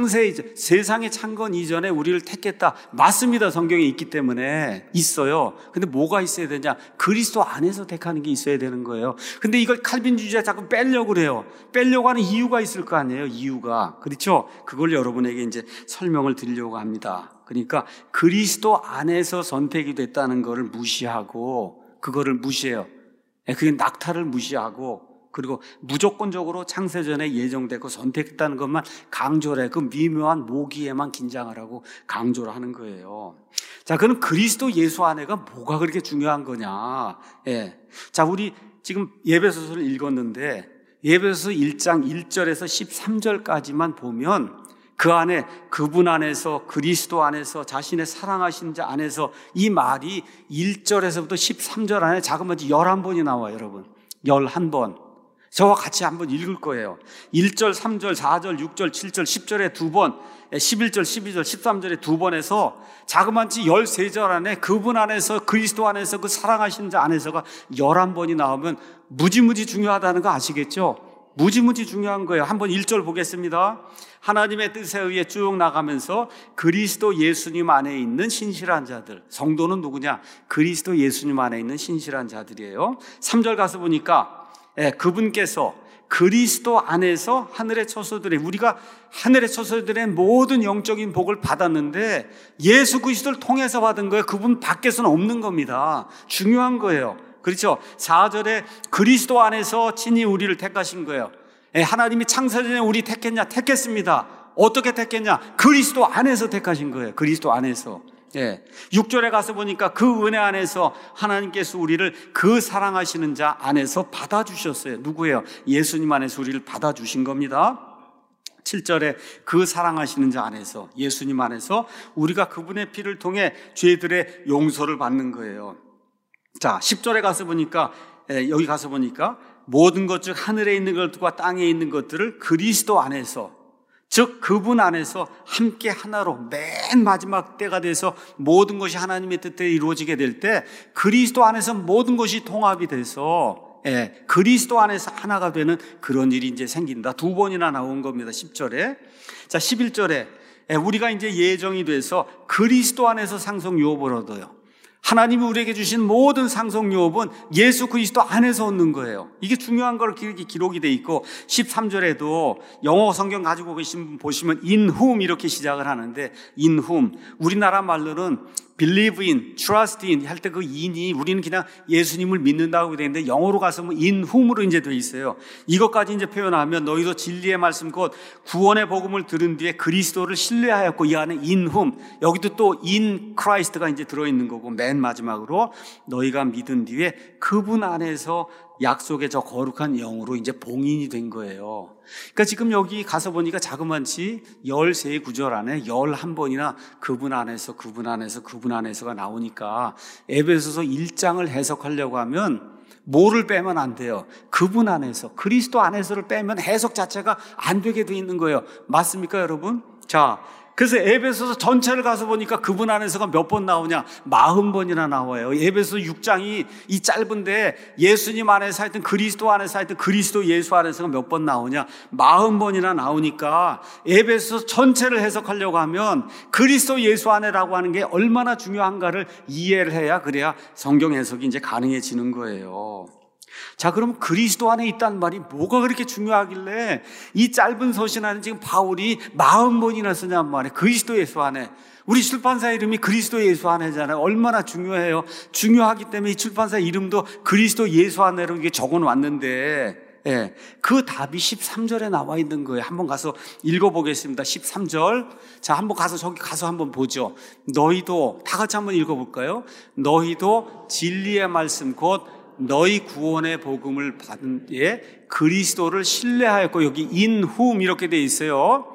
세상의 창건 이전에 우리를 택했다. 맞습니다. 성경에 있기 때문에 있어요. 근데 뭐가 있어야 되냐? 그리스도 안에서 택하는 게 있어야 되는 거예요. 근데 이걸 칼빈주의자 자꾸 빼려고 그래요. 빼려고 하는 이유가 있을 거 아니에요. 이유가. 그렇죠? 그걸 여러분에게 이제 설명을 드리려고 합니다. 그러니까 그리스도 안에서 선택이 됐다는 것을 무시하고 그거를 무시해요. 그게 낙타를 무시하고 그리고 무조건적으로 창세전에 예정되고 선택했다는 것만 강조를 해. 그 미묘한 모기에만 긴장을 하고 강조를 하는 거예요. 자, 그럼 그리스도 예수 안에가 뭐가 그렇게 중요한 거냐? 자, 우리 지금 예배소서를 읽었는데 예배소서 1장 1절에서 13절까지만 보면 그 안에 그분 안에서 그리스도 안에서 자신의 사랑하신 자 안에서 이 말이 1절에서부터 13절 안에 자그마치 11번이 나와요. 여러분 11번. 저와 같이 한번 읽을 거예요. 1절, 3절, 4절, 6절, 7절, 10절에 2번, 11절, 12절, 13절에 2번에서 자그마치 13절 안에 그분 안에서 그리스도 안에서 그 사랑하신 자 안에서가 11번이 나오면 무지무지 중요하다는 거 아시겠죠? 무지무지 중요한 거예요. 한번 1절 보겠습니다. 하나님의 뜻에 의해 쭉 나가면서 그리스도 예수님 안에 있는 신실한 자들. 성도는 누구냐? 그리스도 예수님 안에 있는 신실한 자들이에요. 3절 가서 보니까 그분께서 그리스도 안에서 하늘의 처소들의 우리가 하늘의 처소들의 모든 영적인 복을 받았는데 예수 그리스도를 통해서 받은 거예요. 그분 밖에서는 없는 겁니다. 중요한 거예요. 그렇죠? 4절에 그리스도 안에서 친히 우리를 택하신 거예요. 하나님이 창세전에 우리 택했냐? 택했습니다. 어떻게 택했냐? 그리스도 안에서 택하신 거예요. 그리스도 안에서. 6절에 가서 보니까 그 은혜 안에서 하나님께서 우리를 그 사랑하시는 자 안에서 받아주셨어요. 누구예요? 예수님 안에서 우리를 받아주신 겁니다. 7절에 그 사랑하시는 자 안에서 예수님 안에서 우리가 그분의 피를 통해 죄들의 용서를 받는 거예요. 자, 10절에 가서 보니까 여기 가서 보니까 모든 것 즉 하늘에 있는 것과 땅에 있는 것들을 그리스도 안에서 즉 그분 안에서 함께 하나로 맨 마지막 때가 돼서 모든 것이 하나님의 뜻대로 이루어지게 될 때 그리스도 안에서 모든 것이 통합이 돼서 그리스도 안에서 하나가 되는 그런 일이 이제 생긴다. 2번이나 나온 겁니다. 10절에. 자, 11절에 우리가 이제 예정이 돼서 그리스도 안에서 상속 유업을 얻어요. 하나님이 우리에게 주신 모든 상속 유업은 예수 그리스도 안에서 얻는 거예요. 이게 중요한 걸 기록이 돼 있고 13절에도 영어 성경 가지고 계신 분 보시면 in whom 이렇게 시작을 하는데 in whom 우리나라 말로는 believe in, trust in 할 때 그 in이 우리는 그냥 예수님을 믿는다고 되어 있는데 영어로 가서 뭐 in whom으로 이제 돼 있어요. 이것까지 이제 표현하면 너희도 진리의 말씀 곧 구원의 복음을 들은 뒤에 그리스도를 신뢰하였고 이 안에 in whom 여기도 또 in Christ가 이제 들어 있는 거고 맨 마지막으로 너희가 믿은 뒤에 그분 안에서 약속의 저 거룩한 영으로 이제 봉인이 된 거예요. 그러니까 지금 여기 가서 보니까 자그만치 13구절 안에 11번이나 그분 안에서 그분 안에서 그분 안에서가 나오니까 에베소서 1장을 해석하려고 하면 뭐를 빼면 안 돼요? 그분 안에서, 그리스도 안에서를 빼면 해석 자체가 안 되게 돼 있는 거예요. 맞습니까, 여러분? 자, 그래서 에베소서 전체를 가서 보니까 그분 안에서가 몇 번 나오냐? 40번이나 나와요. 에베소서 6장이 이 짧은데 예수님 안에서 하여튼 그리스도 안에서 하여튼 그리스도 예수 안에서가 몇 번 나오냐? 40번이나 나오니까 에베소서 전체를 해석하려고 하면 그리스도 예수 안에라고 하는 게 얼마나 중요한가를 이해를 해야 그래야 성경 해석이 이제 가능해지는 거예요. 자, 그럼 그리스도 안에 있다는 말이 뭐가 그렇게 중요하길래 이 짧은 서신 안에 지금 바울이 40번이나 쓰냔 말이에요. 그리스도 예수 안에. 우리 출판사 이름이 그리스도 예수 안에잖아요. 얼마나 중요해요. 중요하기 때문에 이 출판사 이름도 그리스도 예수 안에로 이게 적어놨는데, 예, 그 답이 13절에 나와 있는 거예요. 한번 가서 읽어보겠습니다. 13절. 자, 한번 가서 저기 가서 한번 보죠. 너희도, 다 같이 한번 읽어볼까요? 너희도 진리의 말씀 곧 너희 구원의 복음을 받은 뒤에 그리스도를 신뢰하였고, 여기 in whom 이렇게 돼 있어요.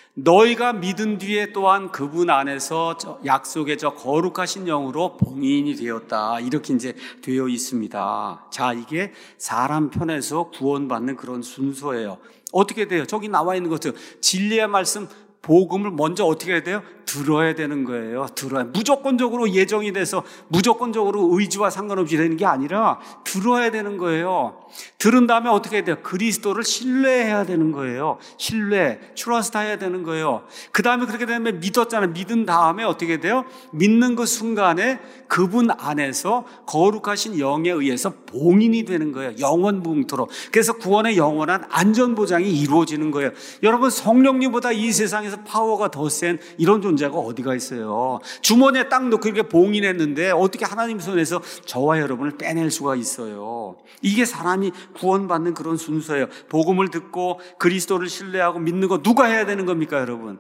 너희가 믿은 뒤에 또한 그분 안에서 약속의 저 거룩하신 영으로 봉인이 되었다. 이렇게 이제 되어 있습니다. 자, 이게 사람 편에서 구원받는 그런 순서예요. 어떻게 돼요? 저기 나와 있는 것들 진리의 말씀 복음을 먼저 어떻게 해야 돼요? 들어야 되는 거예요. 들어야. 무조건적으로 예정이 돼서 무조건적으로 의지와 상관없이 되는 게 아니라 들어야 되는 거예요. 들은 다음에 어떻게 해야 돼요? 그리스도를 신뢰해야 되는 거예요. 신뢰, 트러스트 해야 되는 거예요. 그 다음에 그렇게 되면 믿었잖아요. 믿은 다음에 어떻게 돼요? 믿는 그 순간에 그분 안에서 거룩하신 영에 의해서 봉인이 되는 거예요. 영원붕토록. 그래서 구원의 영원한 안전보장이 이루어지는 거예요. 여러분, 성령님보다 이 세상에서 파워가 더 센 이런 존재가 어디가 있어요? 주머니에 딱 넣고 이렇게 봉인했는데 어떻게 하나님 손에서 저와 여러분을 빼낼 수가 있어요? 이게 사람이 구원받는 그런 순서예요. 복음을 듣고 그리스도를 신뢰하고 믿는 거 누가 해야 되는 겁니까, 여러분?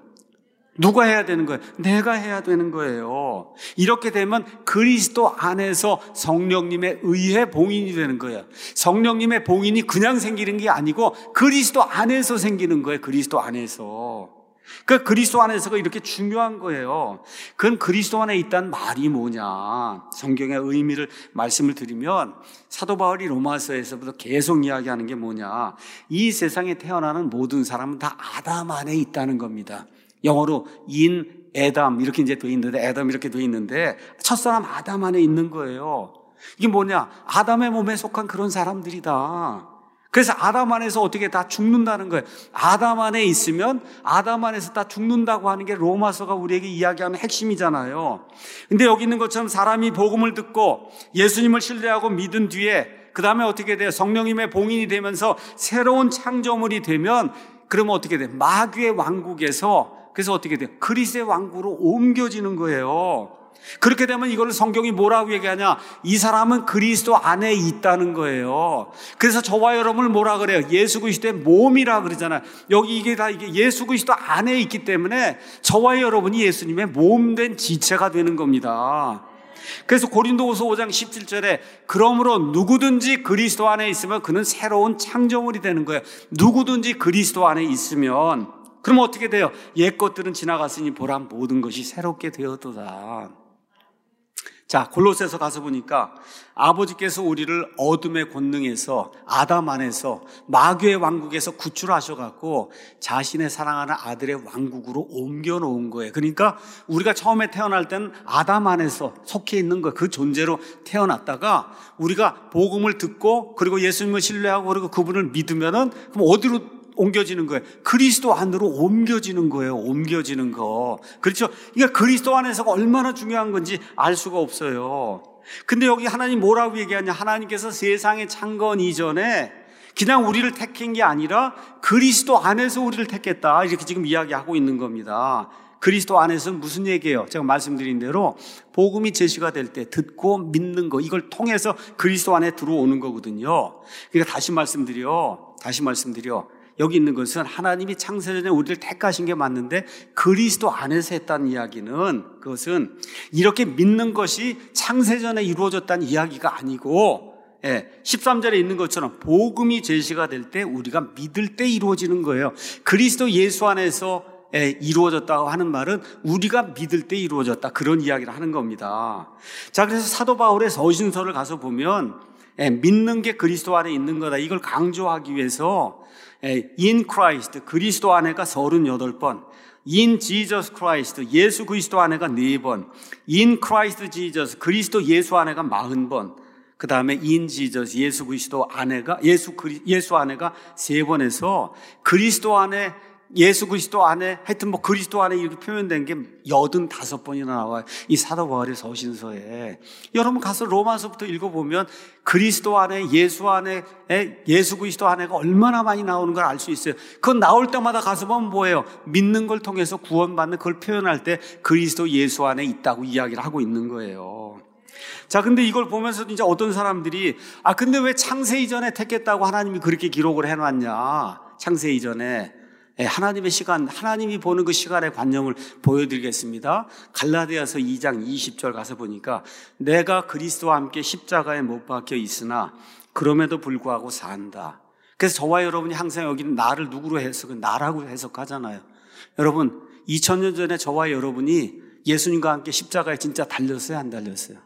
누가 해야 되는 거예요? 내가 해야 되는 거예요. 이렇게 되면 그리스도 안에서 성령님에 의해 봉인이 되는 거예요. 성령님의 봉인이 그냥 생기는 게 아니고 그리스도 안에서 생기는 거예요. 그리스도 안에서. 그러니까 그리스도 안에서가 이렇게 중요한 거예요. 그건 그리스도 안에 있다는 말이 뭐냐? 성경의 의미를 말씀을 드리면 사도 바울이 로마서에서부터 계속 이야기하는 게 뭐냐? 이 세상에 태어나는 모든 사람은 다 아담 안에 있다는 겁니다. 영어로 in Adam 이렇게 이제 돼 있는데, Adam 이렇게 돼 있는데 첫사람 아담 안에 있는 거예요. 이게 뭐냐? 아담의 몸에 속한 그런 사람들이다. 그래서 아담 안에서 어떻게 다 죽는다는 거예요. 아담 안에 있으면 아담 안에서 다 죽는다고 하는 게 로마서가 우리에게 이야기하는 핵심이잖아요. 근데 여기 있는 것처럼 사람이 복음을 듣고 예수님을 신뢰하고 믿은 뒤에 그 다음에 어떻게 돼요? 성령님의 봉인이 되면서 새로운 창조물이 되면 그러면 어떻게 돼요? 마귀의 왕국에서 그래서 어떻게 돼요? 그리스도의 왕국으로 옮겨지는 거예요. 그렇게 되면 이걸 성경이 뭐라고 얘기하냐? 이 사람은 그리스도 안에 있다는 거예요. 그래서 저와 여러분을 뭐라 그래요? 예수 그리스도의 몸이라 그러잖아요. 여기 이게 다 이게 예수 그리스도 안에 있기 때문에 저와 여러분이 예수님의 몸된 지체가 되는 겁니다. 그래서 고린도후서 5장 17절에 그러므로 누구든지 그리스도 안에 있으면 그는 새로운 창조물이 되는 거예요. 누구든지 그리스도 안에 있으면 그럼 어떻게 돼요? 옛 것들은 지나갔으니 보라 모든 것이 새롭게 되었도다. 자, 골로새서 가서 보니까 아버지께서 우리를 어둠의 권능에서 아담 안에서 마귀의 왕국에서 구출하셔갖고 자신의 사랑하는 아들의 왕국으로 옮겨놓은 거예요. 그러니까 우리가 처음에 태어날 때는 아담 안에서 속해 있는 거예요. 그 존재로 태어났다가 우리가 복음을 듣고 그리고 예수님을 신뢰하고 그리고 그분을 믿으면은 그럼 어디로 옮겨지는 거예요? 그리스도 안으로 옮겨지는 거예요. 옮겨지는 거. 그렇죠? 그러니까 그리스도 안에서가 얼마나 중요한 건지 알 수가 없어요. 근데 여기 하나님 뭐라고 얘기하냐? 하나님께서 세상의 창건 이전에 그냥 우리를 택한 게 아니라 그리스도 안에서 우리를 택했다. 이렇게 지금 이야기하고 있는 겁니다. 그리스도 안에서는 무슨 얘기예요? 제가 말씀드린 대로 복음이 제시가 될 때 듣고 믿는 거, 이걸 통해서 그리스도 안에 들어오는 거거든요. 그러니까 다시 말씀드려. 여기 있는 것은 하나님이 창세전에 우리를 택하신 게 맞는데 그리스도 안에서 했다는 이야기는 그것은 이렇게 믿는 것이 창세전에 이루어졌다는 이야기가 아니고 13절에 있는 것처럼 복음이 제시가 될 때 우리가 믿을 때 이루어지는 거예요. 그리스도 예수 안에서 이루어졌다고 하는 말은 우리가 믿을 때 이루어졌다, 그런 이야기를 하는 겁니다. 자, 그래서 사도 바울의 서신서를 가서 보면 믿는 게 그리스도 안에 있는 거다, 이걸 강조하기 위해서 in Christ, 그리스도 안에가 38번, in Jesus Christ, 예수 그리스도 안에가 4번, in Christ Jesus, 그리스도 예수 안에가 40번, 그 다음에 in Jesus, 예수 그리스도 안에가 예수 안에가 3번에서 그리스도 안에, 예수 그리스도 안에, 하여튼 뭐 그리스도 안에 이렇게 표현된 게 85번이나 나와요, 이 사도 바울의 서신서에. 여러분 가서 로마서부터 읽어보면 그리스도 안에, 예수 안에, 예수 그리스도 안에가 얼마나 많이 나오는 걸 알 수 있어요. 그건 나올 때마다 가서 보면 뭐예요? 믿는 걸 통해서 구원받는, 그걸 표현할 때 그리스도 예수 안에 있다고 이야기를 하고 있는 거예요. 자, 근데 이걸 보면서 이제 어떤 사람들이 근데 왜 창세 이전에 택했다고 하나님이 그렇게 기록을 해놨냐? 창세 이전에 하나님의 시간, 하나님이 보는 그 시간의 관념을 보여드리겠습니다. 갈라디아서 2장 20절 가서 보니까 내가 그리스도와 함께 십자가에 못 박혀 있으나 그럼에도 불구하고 산다. 그래서 저와 여러분이 항상 여기는 나를 누구로 해석은 나라고 해석하잖아요. 여러분 2000년 전에 저와 여러분이 예수님과 함께 십자가에 진짜 달렸어요, 안 달렸어요?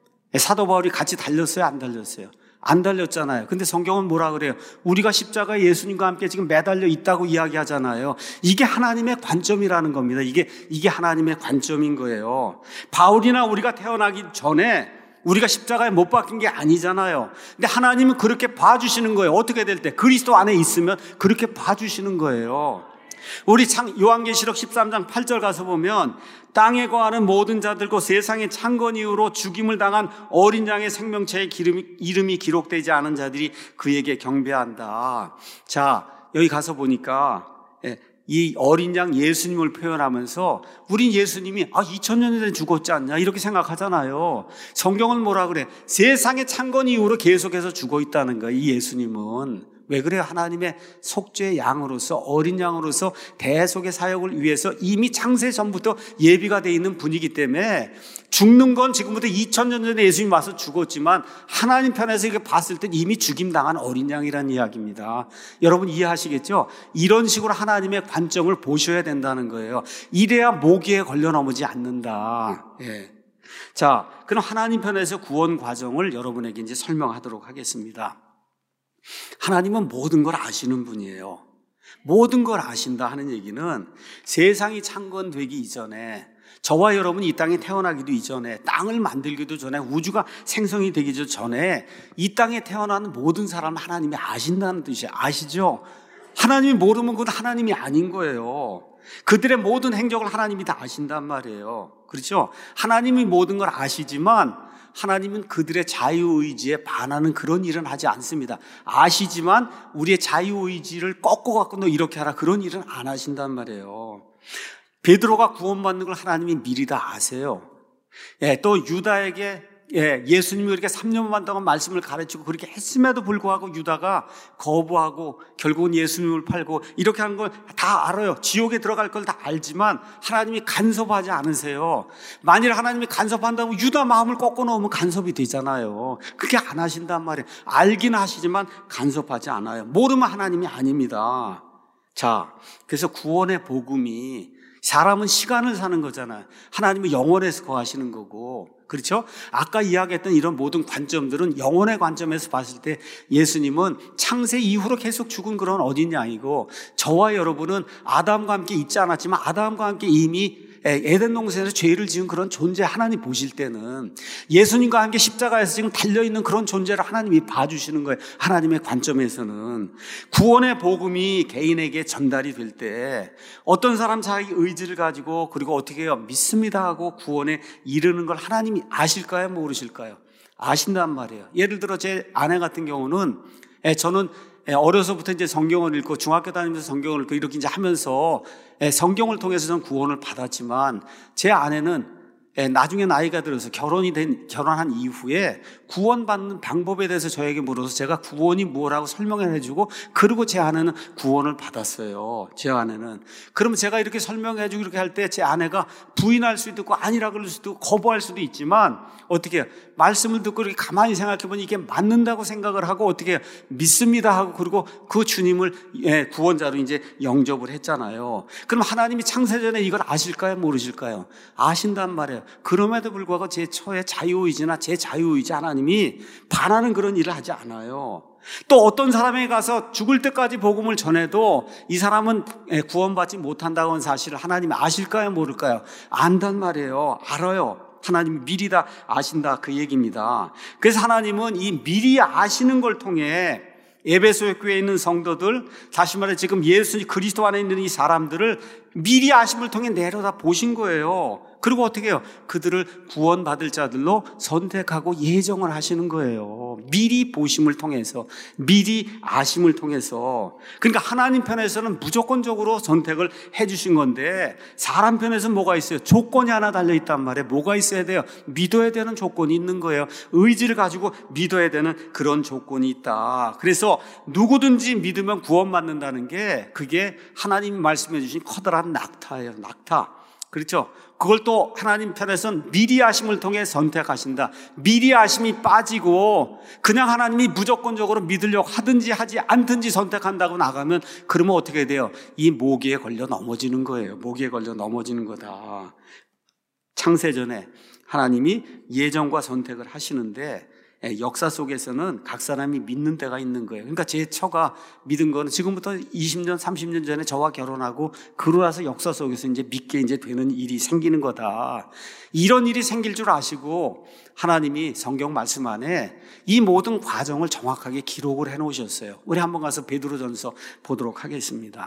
사도 바울이 같이 달렸어요, 안 달렸어요? 안 달렸잖아요. 근데 성경은 뭐라 그래요? 우리가 십자가에 예수님과 함께 지금 매달려 있다고 이야기하잖아요. 이게 하나님의 관점이라는 겁니다. 이게 하나님의 관점인 거예요. 바울이나 우리가 태어나기 전에 우리가 십자가에 못 박힌 게 아니잖아요. 근데 하나님은 그렇게 봐주시는 거예요. 어떻게 될 때? 그리스도 안에 있으면 그렇게 봐주시는 거예요. 우리 요한계시록 13장 8절 가서 보면 땅에 거하는 모든 자들과 세상의 창건 이후로 죽임을 당한 어린 양의 생명체의 이름이 기록되지 않은 자들이 그에게 경배한다. 자, 여기 가서 보니까 이 어린 양 예수님을 표현하면서 우린 예수님이 2000년 전에 죽었지 않냐 이렇게 생각하잖아요. 성경은 뭐라 그래? 세상의 창건 이후로 계속해서 죽어 있다는 거예요. 이 예수님은. 왜 그래요? 하나님의 속죄의 양으로서, 어린 양으로서 대속의 사역을 위해서 이미 창세 전부터 예비가 되어 있는 분이기 때문에 죽는 건 지금부터 2000년 전에 예수님 와서 죽었지만 하나님 편에서 이렇게 봤을 때 이미 죽임당한 어린 양이라는 이야기입니다. 여러분 이해하시겠죠? 이런 식으로 하나님의 관점을 보셔야 된다는 거예요. 이래야 모기에 걸려 넘어지지 않는다. 자, 그럼 하나님 편에서 구원 과정을 여러분에게 이제 설명하도록 하겠습니다. 하나님은 모든 걸 아시는 분이에요. 모든 걸 아신다 하는 얘기는 세상이 창건되기 이전에, 저와 여러분이 이 땅에 태어나기도 이전에, 땅을 만들기도 전에, 우주가 생성이 되기 전에 이 땅에 태어나는 모든 사람을 하나님이 아신다는 뜻이에요. 아시죠? 하나님이 모르면 그건 하나님이 아닌 거예요. 그들의 모든 행적을 하나님이 다 아신단 말이에요. 그렇죠? 하나님이 모든 걸 아시지만 하나님은 그들의 자유의지에 반하는 그런 일은 하지 않습니다. 아시지만 우리의 자유의지를 꺾어갖고 너 이렇게 하라, 그런 일은 안 하신단 말이에요. 베드로가 구원받는 걸 하나님이 미리 다 아세요. 또 유다에게 예수님이 그렇게 3년 동안 말씀을 가르치고 그렇게 했음에도 불구하고 유다가 거부하고 결국은 예수님을 팔고 이렇게 하는 걸 다 알아요. 지옥에 들어갈 걸 다 알지만 하나님이 간섭하지 않으세요. 만일 하나님이 간섭한다고 유다 마음을 꺾어 놓으면 간섭이 되잖아요. 그렇게 안 하신단 말이에요. 알긴 하시지만 간섭하지 않아요. 모르면 하나님이 아닙니다. 자, 그래서 구원의 복음이, 사람은 시간을 사는 거잖아요. 하나님은 영원에서 거하시는 거고, 그렇죠? 아까 이야기했던 이런 모든 관점들은 영혼의 관점에서 봤을 때 예수님은 창세 이후로 계속 죽은 그런 어린 양이고, 저와 여러분은 아담과 함께 있지 않았지만 아담과 함께 이미 에덴 동산에서 죄를 지은 그런 존재, 하나님 보실 때는 예수님과 함께 십자가에서 지금 달려있는 그런 존재를 하나님이 봐주시는 거예요. 하나님의 관점에서는. 구원의 복음이 개인에게 전달이 될 때 어떤 사람 자기 의지를 가지고 그리고 어떻게 해요? 믿습니다 하고 구원에 이르는 걸 하나님이 아실까요? 모르실까요? 아신단 말이에요. 예를 들어 제 아내 같은 경우는 저는 어려서부터 이제 성경을 읽고 중학교 다니면서 성경을 읽고 이렇게 이제 하면서 성경을 통해서 저는 구원을 받았지만 제 아내는 나중에 나이가 들어서 결혼한 이후에 구원받는 방법에 대해서 저에게 물어서 제가 구원이 뭐라고 설명을 해주고, 그리고 제 아내는 구원을 받았어요. 제 아내는. 그러면 제가 이렇게 설명해주고 이렇게 할 때 제 아내가 부인할 수도 있고 아니라 그럴 수도 있고 거부할 수도 있지만, 어떻게 해요? 말씀을 듣고 이렇게 가만히 생각해보니 이게 맞는다고 생각을 하고, 어떻게 해요? 믿습니다 하고, 그리고 그 주님을 구원자로 이제 영접을 했잖아요. 그럼 하나님이 창세전에 이걸 아실까요? 모르실까요? 아신단 말이에요. 그럼에도 불구하고 제 처의 자유의지나 제 자유의지 하나님이 반하는 그런 일을 하지 않아요. 또 어떤 사람에 가서 죽을 때까지 복음을 전해도 이 사람은 구원받지 못한다고 하는 사실을 하나님이 아실까요? 모를까요? 안단 말이에요. 알아요. 하나님이 미리 다 아신다, 그 얘기입니다. 그래서 하나님은 이 미리 아시는 걸 통해 에베소 교회에 있는 성도들, 다시 말해 지금 예수 그리스도 안에 있는 이 사람들을 미리 아심을 통해 내려다 보신 거예요. 그리고 어떻게 해요? 그들을 구원받을 자들로 선택하고 예정을 하시는 거예요. 미리 보심을 통해서, 미리 아심을 통해서. 그러니까 하나님 편에서는 무조건적으로 선택을 해주신 건데, 사람 편에서는 뭐가 있어요? 조건이 하나 달려있단 말이에요. 뭐가 있어야 돼요? 믿어야 되는 조건이 있는 거예요. 의지를 가지고 믿어야 되는 그런 조건이 있다. 그래서 누구든지 믿으면 구원받는다는 게, 그게 하나님이 말씀해 주신 커다란 낙타예요. 낙타. 그렇죠? 그걸 또 하나님 편에서는 미리 아심을 통해 선택하신다. 미리 아심이 빠지고 그냥 하나님이 무조건적으로 믿으려고 하든지 하지 않든지 선택한다고 나가면, 그러면 어떻게 돼요? 이 모기에 걸려 넘어지는 거예요. 모기에 걸려 넘어지는 거다. 창세전에 하나님이 예정과 선택을 하시는데, 역사 속에서는 각 사람이 믿는 때가 있는 거예요. 그러니까 제 처가 믿은 거는 지금부터 20년, 30년 전에 저와 결혼하고 그러고 나서 역사 속에서 이제 믿게 이제 되는 일이 생기는 거다. 이런 일이 생길 줄 아시고 하나님이 성경 말씀 안에 이 모든 과정을 정확하게 기록을 해 놓으셨어요. 우리 한번 가서 베드로전서 보도록 하겠습니다.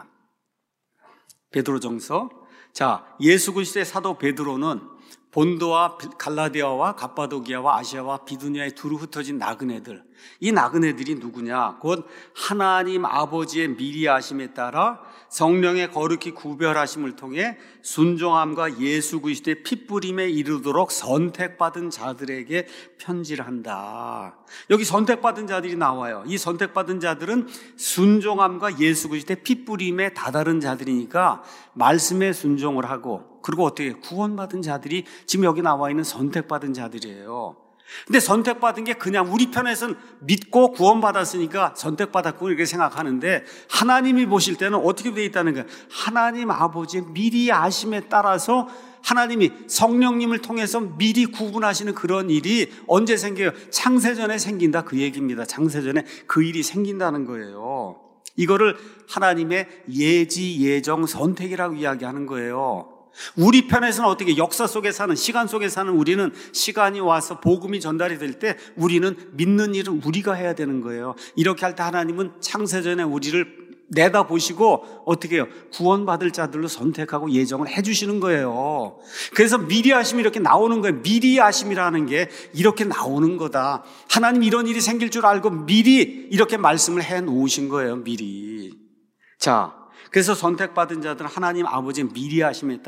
베드로전서. 자, 예수 그리스도의 사도 베드로는 본도와 갈라디아와 갑바도기아와 아시아와 비두니아에 두루 흩어진 나그네들, 이 나그네들이 누구냐? 곧 하나님 아버지의 미리 아심에 따라 성령의 거룩히 구별하심을 통해 순종함과 예수 그리스도의 핏부림에 이르도록 선택받은 자들에게 편지를 한다. 여기 선택받은 자들이 나와요. 이 선택받은 자들은 순종함과 예수 그리스도의 핏부림에 다다른 자들이니까 말씀에 순종을 하고, 그리고 어떻게 구원받은 자들이 지금 여기 나와 있는 선택받은 자들이에요. 근데 선택받은 게 그냥 우리 편에서는 믿고 구원받았으니까 선택받았고 이렇게 생각하는데, 하나님이 보실 때는 어떻게 되어 있다는 거예요? 하나님 아버지의 미리 아심에 따라서 하나님이 성령님을 통해서 미리 구분하시는 그런 일이 언제 생겨요? 창세전에 생긴다, 그 얘기입니다. 창세전에 그 일이 생긴다는 거예요. 이거를 하나님의 예지, 예정, 선택이라고 이야기하는 거예요. 우리 편에서는 어떻게 역사 속에 사는, 시간 속에 사는 우리는 시간이 와서 복음이 전달이 될 때 우리는 믿는 일을 우리가 해야 되는 거예요. 이렇게 할 때 하나님은 창세전에 우리를 내다보시고 어떻게 해요? 구원받을 자들로 선택하고 예정을 해주시는 거예요. 그래서 미리 아심이 이렇게 나오는 거예요. 미리 아심이라는 게 이렇게 나오는 거다. 하나님 이런 일이 생길 줄 알고 미리 이렇게 말씀을 해 놓으신 거예요. 미리. 자, 그래서 선택받은 자들은 하나님 아버지의 미리 아심에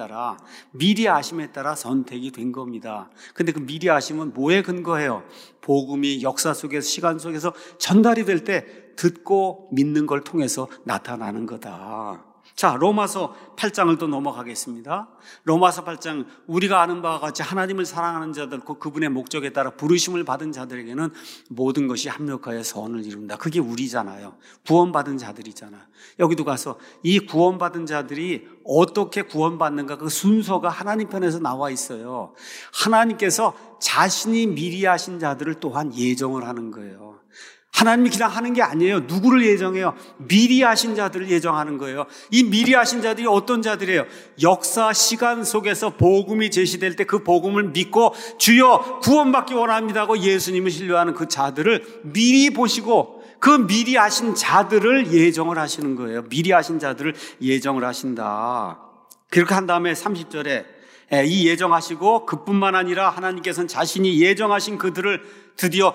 따라 선택이 된 겁니다. 근데 그 미리 아심은 뭐에 근거해요? 복음이 역사 속에서, 시간 속에서 전달이 될 때 듣고 믿는 걸 통해서 나타나는 거다. 자, 로마서 8장을 또 넘어가겠습니다. 로마서 8장, 우리가 아는 바와 같이 하나님을 사랑하는 자들, 그분의 목적에 따라 부르심을 받은 자들에게는 모든 것이 합력하여 선을 이룬다. 그게 우리잖아요. 구원받은 자들이잖아요. 여기도 가서 이 구원받은 자들이 어떻게 구원받는가, 그 순서가 하나님 편에서 나와 있어요. 하나님께서 자신이 미리 하신 자들을 또한 예정을 하는 거예요. 하나님이 그냥 하는 게 아니에요. 누구를 예정해요? 미리 하신 자들을 예정하는 거예요. 이 미리 하신 자들이 어떤 자들이에요? 역사 시간 속에서 복음이 제시될 때 그 복음을 믿고 주여 구원받기 원합니다 하고 예수님을 신뢰하는 그 자들을 미리 보시고, 그 미리 하신 자들을 예정을 하시는 거예요. 미리 하신 자들을 예정을 하신다. 그렇게 한 다음에 30절에 이 예정하시고, 그뿐만 아니라 하나님께서는 자신이 예정하신 그들을 드디어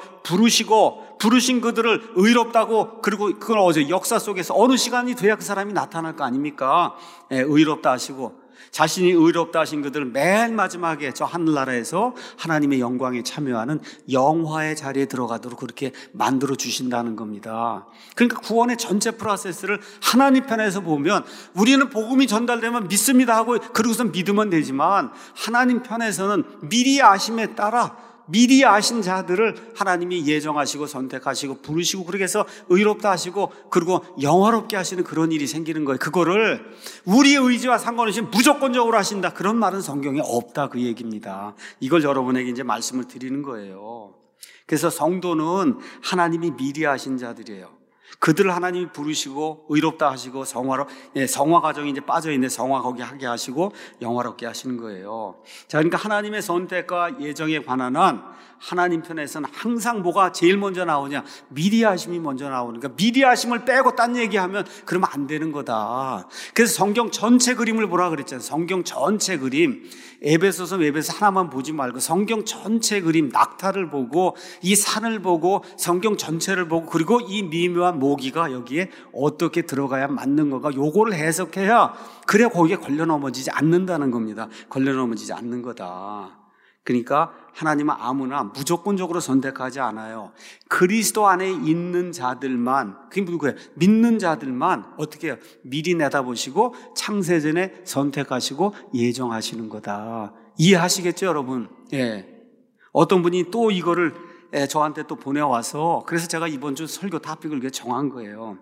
부르신 그들을 의롭다고, 그리고 그걸 역사 속에서 어느 시간이 돼야 그 사람이 나타날 거 아닙니까? 의롭다 하시고, 자신이 의롭다 하신 그들을 맨 마지막에 저 하늘나라에서 하나님의 영광에 참여하는 영화의 자리에 들어가도록 그렇게 만들어 주신다는 겁니다. 그러니까 구원의 전체 프로세스를 하나님 편에서 보면 우리는 복음이 전달되면 믿습니다 하고 그러고서 믿으면 되지만, 하나님 편에서는 미리 아심에 따라 미리 아신 자들을 하나님이 예정하시고 선택하시고 부르시고 그렇게 해서 의롭다 하시고 그리고 영화롭게 하시는 그런 일이 생기는 거예요. 그거를 우리의 의지와 상관없이 무조건적으로 하신다, 그런 말은 성경에 없다, 그 얘기입니다. 이걸 여러분에게 이제 말씀을 드리는 거예요. 그래서 성도는 하나님이 미리 하신 자들이에요. 그들을 하나님이 부르시고 의롭다 하시고 성화 과정이 이제 빠져있네. 성화 거기 하게 하시고 영화롭게 하시는 거예요. 자, 그러니까 하나님의 선택과 예정에 관한 한 하나님 편에서는 항상 뭐가 제일 먼저 나오냐? 미리 하심이 먼저 나오니까 미리 하심을 빼고 딴 얘기하면 그러면 안 되는 거다. 그래서 성경 전체 그림을 보라 그랬잖아요. 성경 전체 그림. 에베소서 하나만 보지 말고 성경 전체 그림, 낙타를 보고 이 산을 보고 성경 전체를 보고 그리고 이 미묘한 모기가 여기에 어떻게 들어가야 맞는 건가, 요거를 해석해야 그래야 거기에 걸려 넘어지지 않는다는 겁니다. 걸려 넘어지지 않는 거다. 그러니까 하나님은 아무나 무조건적으로 선택하지 않아요. 그리스도 안에 있는 자들만, 그게 누구예요? 믿는 자들만 어떻게 해요? 미리 내다보시고 창세전에 선택하시고 예정하시는 거다. 이해하시겠죠, 여러분? 예. 어떤 분이 또 이거를 저한테 또 보내와서, 그래서 제가 이번 주 설교 토픽을 정한 거예요.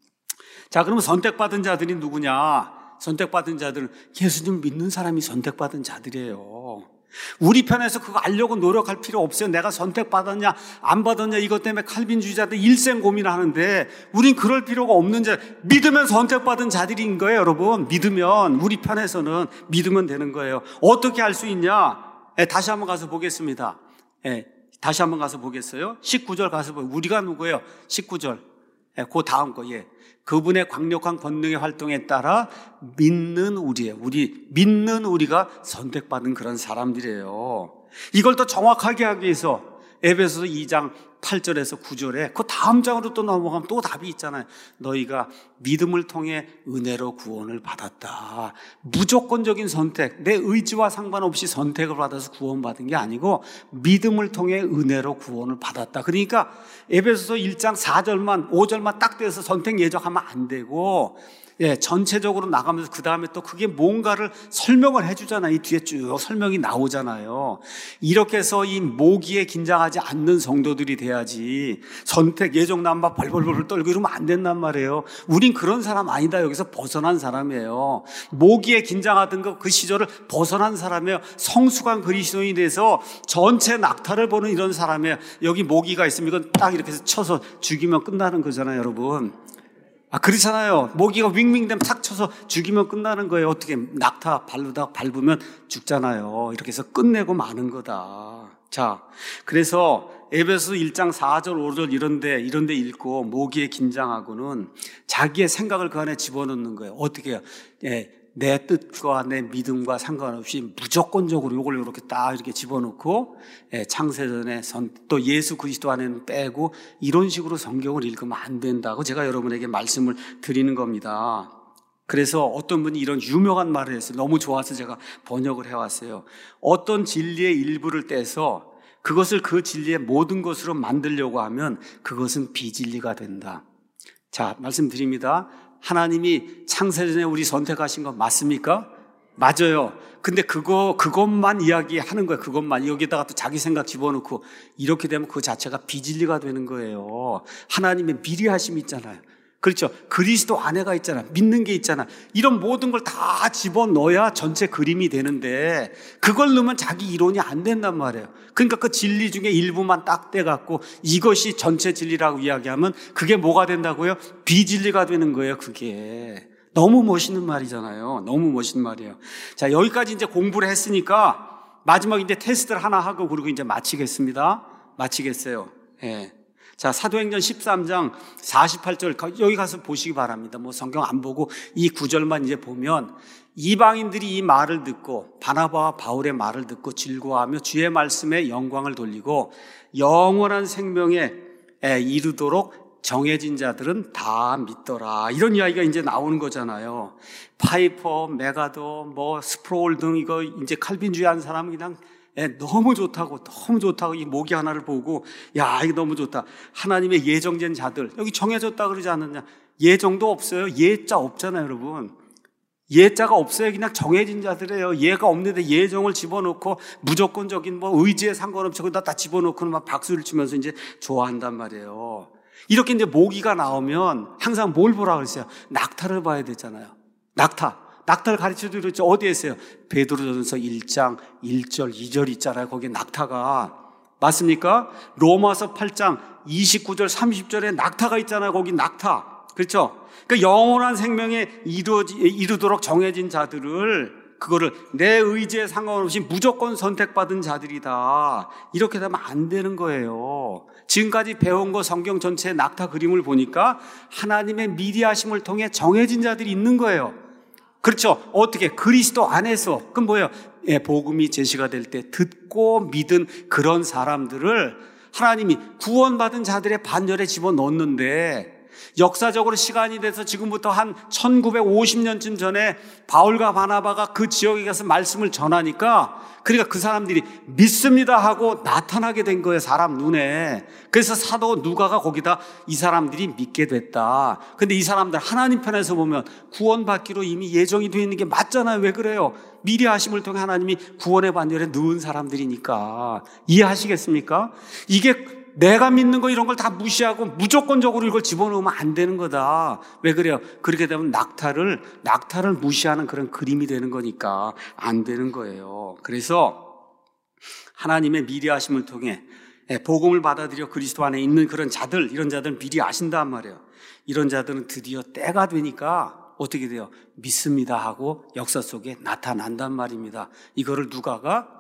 자, 그러면 선택받은 자들이 누구냐? 선택받은 자들은 예수님 믿는 사람이 선택받은 자들이에요. 우리 편에서 그거 알려고 노력할 필요 없어요. 내가 선택받았냐 안 받았냐 이것 때문에 칼빈주의자들 일생 고민을 하는데, 우린 그럴 필요가 없는 자, 믿으면 선택받은 자들인 거예요. 여러분, 믿으면, 우리 편에서는 믿으면 되는 거예요. 어떻게 알 수 있냐? 다시 한번 가서 보겠습니다. 다시 한번 가서 보겠어요. 19절 가서 보세요. 우리가 누구예요? 19절. 그 다음 거. 그분의 강력한 권능의 활동에 따라 믿는 우리예요. 믿는 우리가 선택받은 그런 사람들이에요. 이걸 더 정확하게 하기 위해서 에베소서 2장 8절에서 9절에 그 다음 장으로 또 넘어가면 또 답이 있잖아요. 너희가 믿음을 통해 은혜로 구원을 받았다. 무조건적인 선택, 내 의지와 상관없이 선택을 받아서 구원받은 게 아니고 믿음을 통해 은혜로 구원을 받았다. 그러니까 에베소서 1장 4절만 5절만 딱 떼서 선택 예정하면 안 되고, 전체적으로 나가면서 그 다음에 또 그게 뭔가를 설명을 해주잖아요. 이 뒤에 쭉 설명이 나오잖아요. 이렇게 해서 이 모기에 긴장하지 않는 성도들이 돼야지, 선택 예정 나면 막 벌벌벌 떨고 이러면 안 된단 말이에요. 우린 그런 사람 아니다. 여기서 벗어난 사람이에요. 모기에 긴장하던 그 시절을 벗어난 사람이에요. 성숙한 그리스도인이 돼서 전체 낙타를 보는 이런 사람이에요. 여기 모기가 있으면 이건 딱 이렇게 해서 쳐서 죽이면 끝나는 거잖아요, 여러분. 그렇잖아요. 모기가 윙윙되면 탁 쳐서 죽이면 끝나는 거예요. 어떻게 낙타 밟으면 죽잖아요. 이렇게 해서 끝내고 마는 거다. 자, 그래서 에베소 1장 4절 5절 이런데 읽고 모기에 긴장하고는 자기의 생각을 그 안에 집어넣는 거예요. 어떻게 해요? 내 뜻과 내 믿음과 상관없이 무조건적으로 이걸 이렇게 딱 이렇게 집어넣고, 창세전에 또 예수 그리스도 안에는 빼고, 이런 식으로 성경을 읽으면 안 된다고 제가 여러분에게 말씀을 드리는 겁니다. 그래서 어떤 분이 이런 유명한 말을 했어요. 너무 좋아서 제가 번역을 해왔어요. 어떤 진리의 일부를 떼서 그것을 그 진리의 모든 것으로 만들려고 하면 그것은 비진리가 된다. 자, 말씀드립니다. 하나님이 창세전에 우리 선택하신 거 맞습니까? 맞아요. 근데 그것만 이야기하는 거예요. 그것만. 여기다가 또 자기 생각 집어넣고 이렇게 되면 그 자체가 비진리가 되는 거예요. 하나님의 미리 하심이 있잖아요. 그렇죠. 그리스도 안에가 있잖아. 믿는 게 있잖아. 이런 모든 걸 다 집어넣어야 전체 그림이 되는데, 그걸 넣으면 자기 이론이 안 된단 말이에요. 그러니까 그 진리 중에 일부만 딱 떼갖고 이것이 전체 진리라고 이야기하면 그게 뭐가 된다고요? 비진리가 되는 거예요. 그게 너무 멋있는 말이잖아요. 너무 멋있는 말이에요. 자, 여기까지 이제 공부를 했으니까 마지막 이제 테스트를 하나 하고 그리고 이제 마치겠어요. 자, 사도행전 13장 48절 여기 가서 보시기 바랍니다. 성경 안 보고 이 구절만 이제 보면, 이방인들이 이 말을 듣고 바나바와 바울의 말을 듣고 즐거워하며 주의 말씀에 영광을 돌리고 영원한 생명에 이르도록 정해진 자들은 다 믿더라. 이런 이야기가 이제 나오는 거잖아요. 파이퍼, 메가더, 스프롤 등 이거 이제 칼빈주의한 사람은 그냥 너무 좋다고 이 모기 하나를 보고 야, 이거 너무 좋다. 하나님의 예정된 자들, 여기 정해졌다 그러지 않느냐. 예정도 없어요. 예자 없잖아요, 여러분. 예자가 없어요. 그냥 정해진 자들이에요. 예가 없는데 예정을 집어넣고 무조건적인 의지에 상관없이 거기다 다 집어넣고는 막 박수를 치면서 이제 좋아한단 말이에요. 이렇게 이제 모기가 나오면 항상 뭘 보라 그랬어요? 낙타를 봐야 되잖아요. 낙타를 가르쳐도 그렇죠. 어디에 있어요? 베드로전서 1장 1절 2절 있잖아요. 거기에 낙타가 맞습니까? 로마서 8장 29절 30절에 낙타가 있잖아요. 거기 낙타. 그렇죠? 그 영원한 생명에 이르도록 정해진 자들을 그거를 내 의지에 상관없이 무조건 선택받은 자들이다. 이렇게 되면 안 되는 거예요. 지금까지 배운 거 성경 전체의 낙타 그림을 보니까 하나님의 미리 하심을 통해 정해진 자들이 있는 거예요. 그렇죠? 어떻게? 그리스도 안에서. 그럼 뭐예요? 복음이 제시가 될 때 듣고 믿은 그런 사람들을 하나님이 구원받은 자들의 반열에 집어넣었는데 역사적으로 시간이 돼서 지금부터 한 1950년쯤 전에 바울과 바나바가 그 지역에 가서 말씀을 전하니까 그러니까 그 사람들이 믿습니다 하고 나타나게 된 거예요, 사람 눈에. 그래서 사도 누가가 거기다 이 사람들이 믿게 됐다. 근데 이 사람들 하나님 편에서 보면 구원받기로 이미 예정이 되어 있는 게 맞잖아요. 왜 그래요? 미리 하심을 통해 하나님이 구원의 반열에 넣은 사람들이니까. 이해하시겠습니까? 이게 내가 믿는 거 이런 걸 다 무시하고 무조건적으로 이걸 집어넣으면 안 되는 거다. 왜 그래요? 그렇게 되면 낙타를 무시하는 그런 그림이 되는 거니까 안 되는 거예요. 그래서 하나님의 미리 하심을 통해 복음을 받아들여 그리스도 안에 있는 그런 자들, 이런 자들은 미리 아신단 말이에요. 이런 자들은 드디어 때가 되니까 어떻게 돼요? 믿습니다 하고 역사 속에 나타난단 말입니다. 이거를 누가가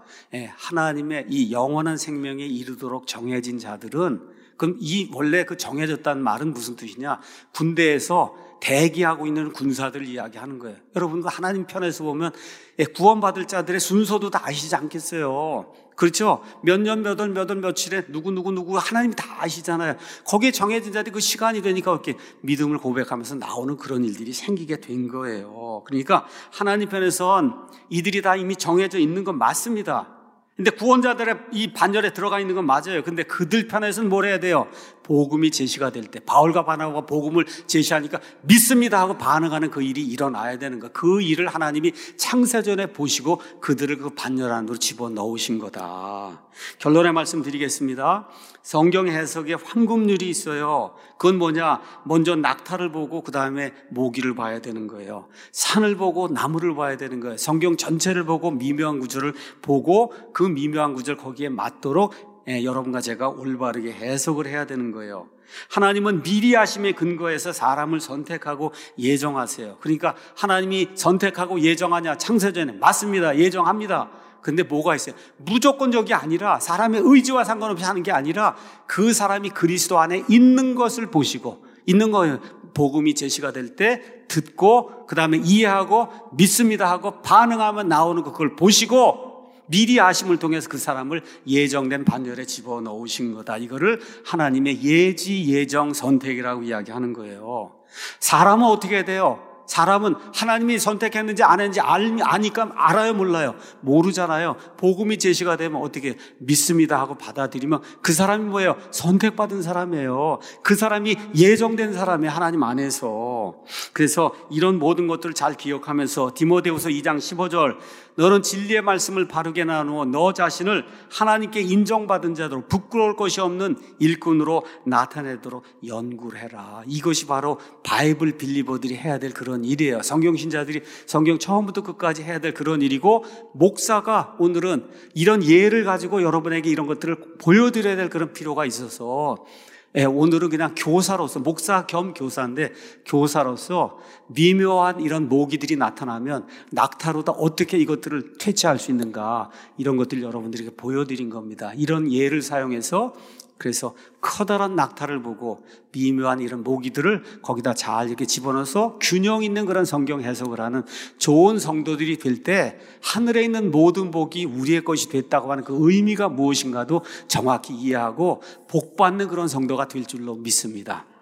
하나님의 이 영원한 생명에 이르도록 정해진 자들은, 그럼 이 원래 그 정해졌다는 말은 무슨 뜻이냐? 군대에서 대기하고 있는 군사들을 이야기하는 거예요. 여러분도 하나님 편에서 보면 구원받을 자들의 순서도 다 아시지 않겠어요? 그렇죠? 몇 년, 몇 월, 몇 월, 며칠에 누구 하나님이 다 아시잖아요. 거기에 정해진 자들이 그 시간이 되니까 이렇게 믿음을 고백하면서 나오는 그런 일들이 생기게 된 거예요. 그러니까 하나님 편에선 이들이 다 이미 정해져 있는 건 맞습니다. 근데 구원자들의 이 반열에 들어가 있는 건 맞아요. 근데 그들 편에서는 뭘 해야 돼요? 복음이 제시가 될 때 바울과 바나바가 복음을 제시하니까 믿습니다 하고 반응하는 그 일이 일어나야 되는 거. 그 일을 하나님이 창세전에 보시고 그들을 그 반열 안으로 집어넣으신 거다. 결론의 말씀 드리겠습니다. 성경 해석에 황금률이 있어요. 그건 뭐냐? 먼저 낙타를 보고 그 다음에 모기를 봐야 되는 거예요. 산을 보고 나무를 봐야 되는 거예요. 성경 전체를 보고 미묘한 구절을 보고 그 미묘한 구절 거기에 맞도록 여러분과 제가 올바르게 해석을 해야 되는 거예요. 하나님은 미리 하심에 근거해서 사람을 선택하고 예정하세요. 그러니까 하나님이 선택하고 예정하냐? 창세전에 맞습니다. 예정합니다. 근데 뭐가 있어요? 무조건적이 아니라 사람의 의지와 상관없이 하는 게 아니라 그 사람이 그리스도 안에 있는 것을 보시고 있는 거예요. 복음이 제시가 될 때 듣고 그 다음에 이해하고 믿습니다 하고 반응하면 나오는 거 그걸 보시고 미리 아심을 통해서 그 사람을 예정된 반열에 집어넣으신 거다. 이거를 하나님의 예지 예정 선택이라고 이야기하는 거예요. 사람은 어떻게 해야 돼요? 사람은 하나님이 선택했는지 안 했는지 아니까 알아요, 몰라요? 모르잖아요. 복음이 제시가 되면 어떻게 믿습니다 하고 받아들이면 그 사람이 뭐예요? 선택받은 사람이에요. 그 사람이 예정된 사람이에요, 하나님 안에서. 그래서 이런 모든 것들을 잘 기억하면서 디모데후서 2장 15절 너는 진리의 말씀을 바르게 나누어 너 자신을 하나님께 인정받은 자로 부끄러울 것이 없는 일꾼으로 나타내도록 연구를 해라. 이것이 바로 바이블 빌리버들이 해야 될 그런 일이에요. 성경 신자들이 성경 처음부터 끝까지 해야 될 그런 일이고, 목사가 오늘은 이런 예를 가지고 여러분에게 이런 것들을 보여드려야 될 그런 필요가 있어서 오늘은 그냥 교사로서, 목사 겸 교사인데 교사로서 미묘한 이런 모기들이 나타나면 낙타로다 어떻게 이것들을 퇴치할 수 있는가, 이런 것들 여러분들에게 보여드린 겁니다. 이런 예를 사용해서 그래서 커다란 낙타를 보고 미묘한 이런 모기들을 거기다 잘 이렇게 집어넣어서 균형 있는 그런 성경 해석을 하는 좋은 성도들이 될 때 하늘에 있는 모든 복이 우리의 것이 됐다고 하는 그 의미가 무엇인가도 정확히 이해하고 복받는 그런 성도가 될 줄로 믿습니다.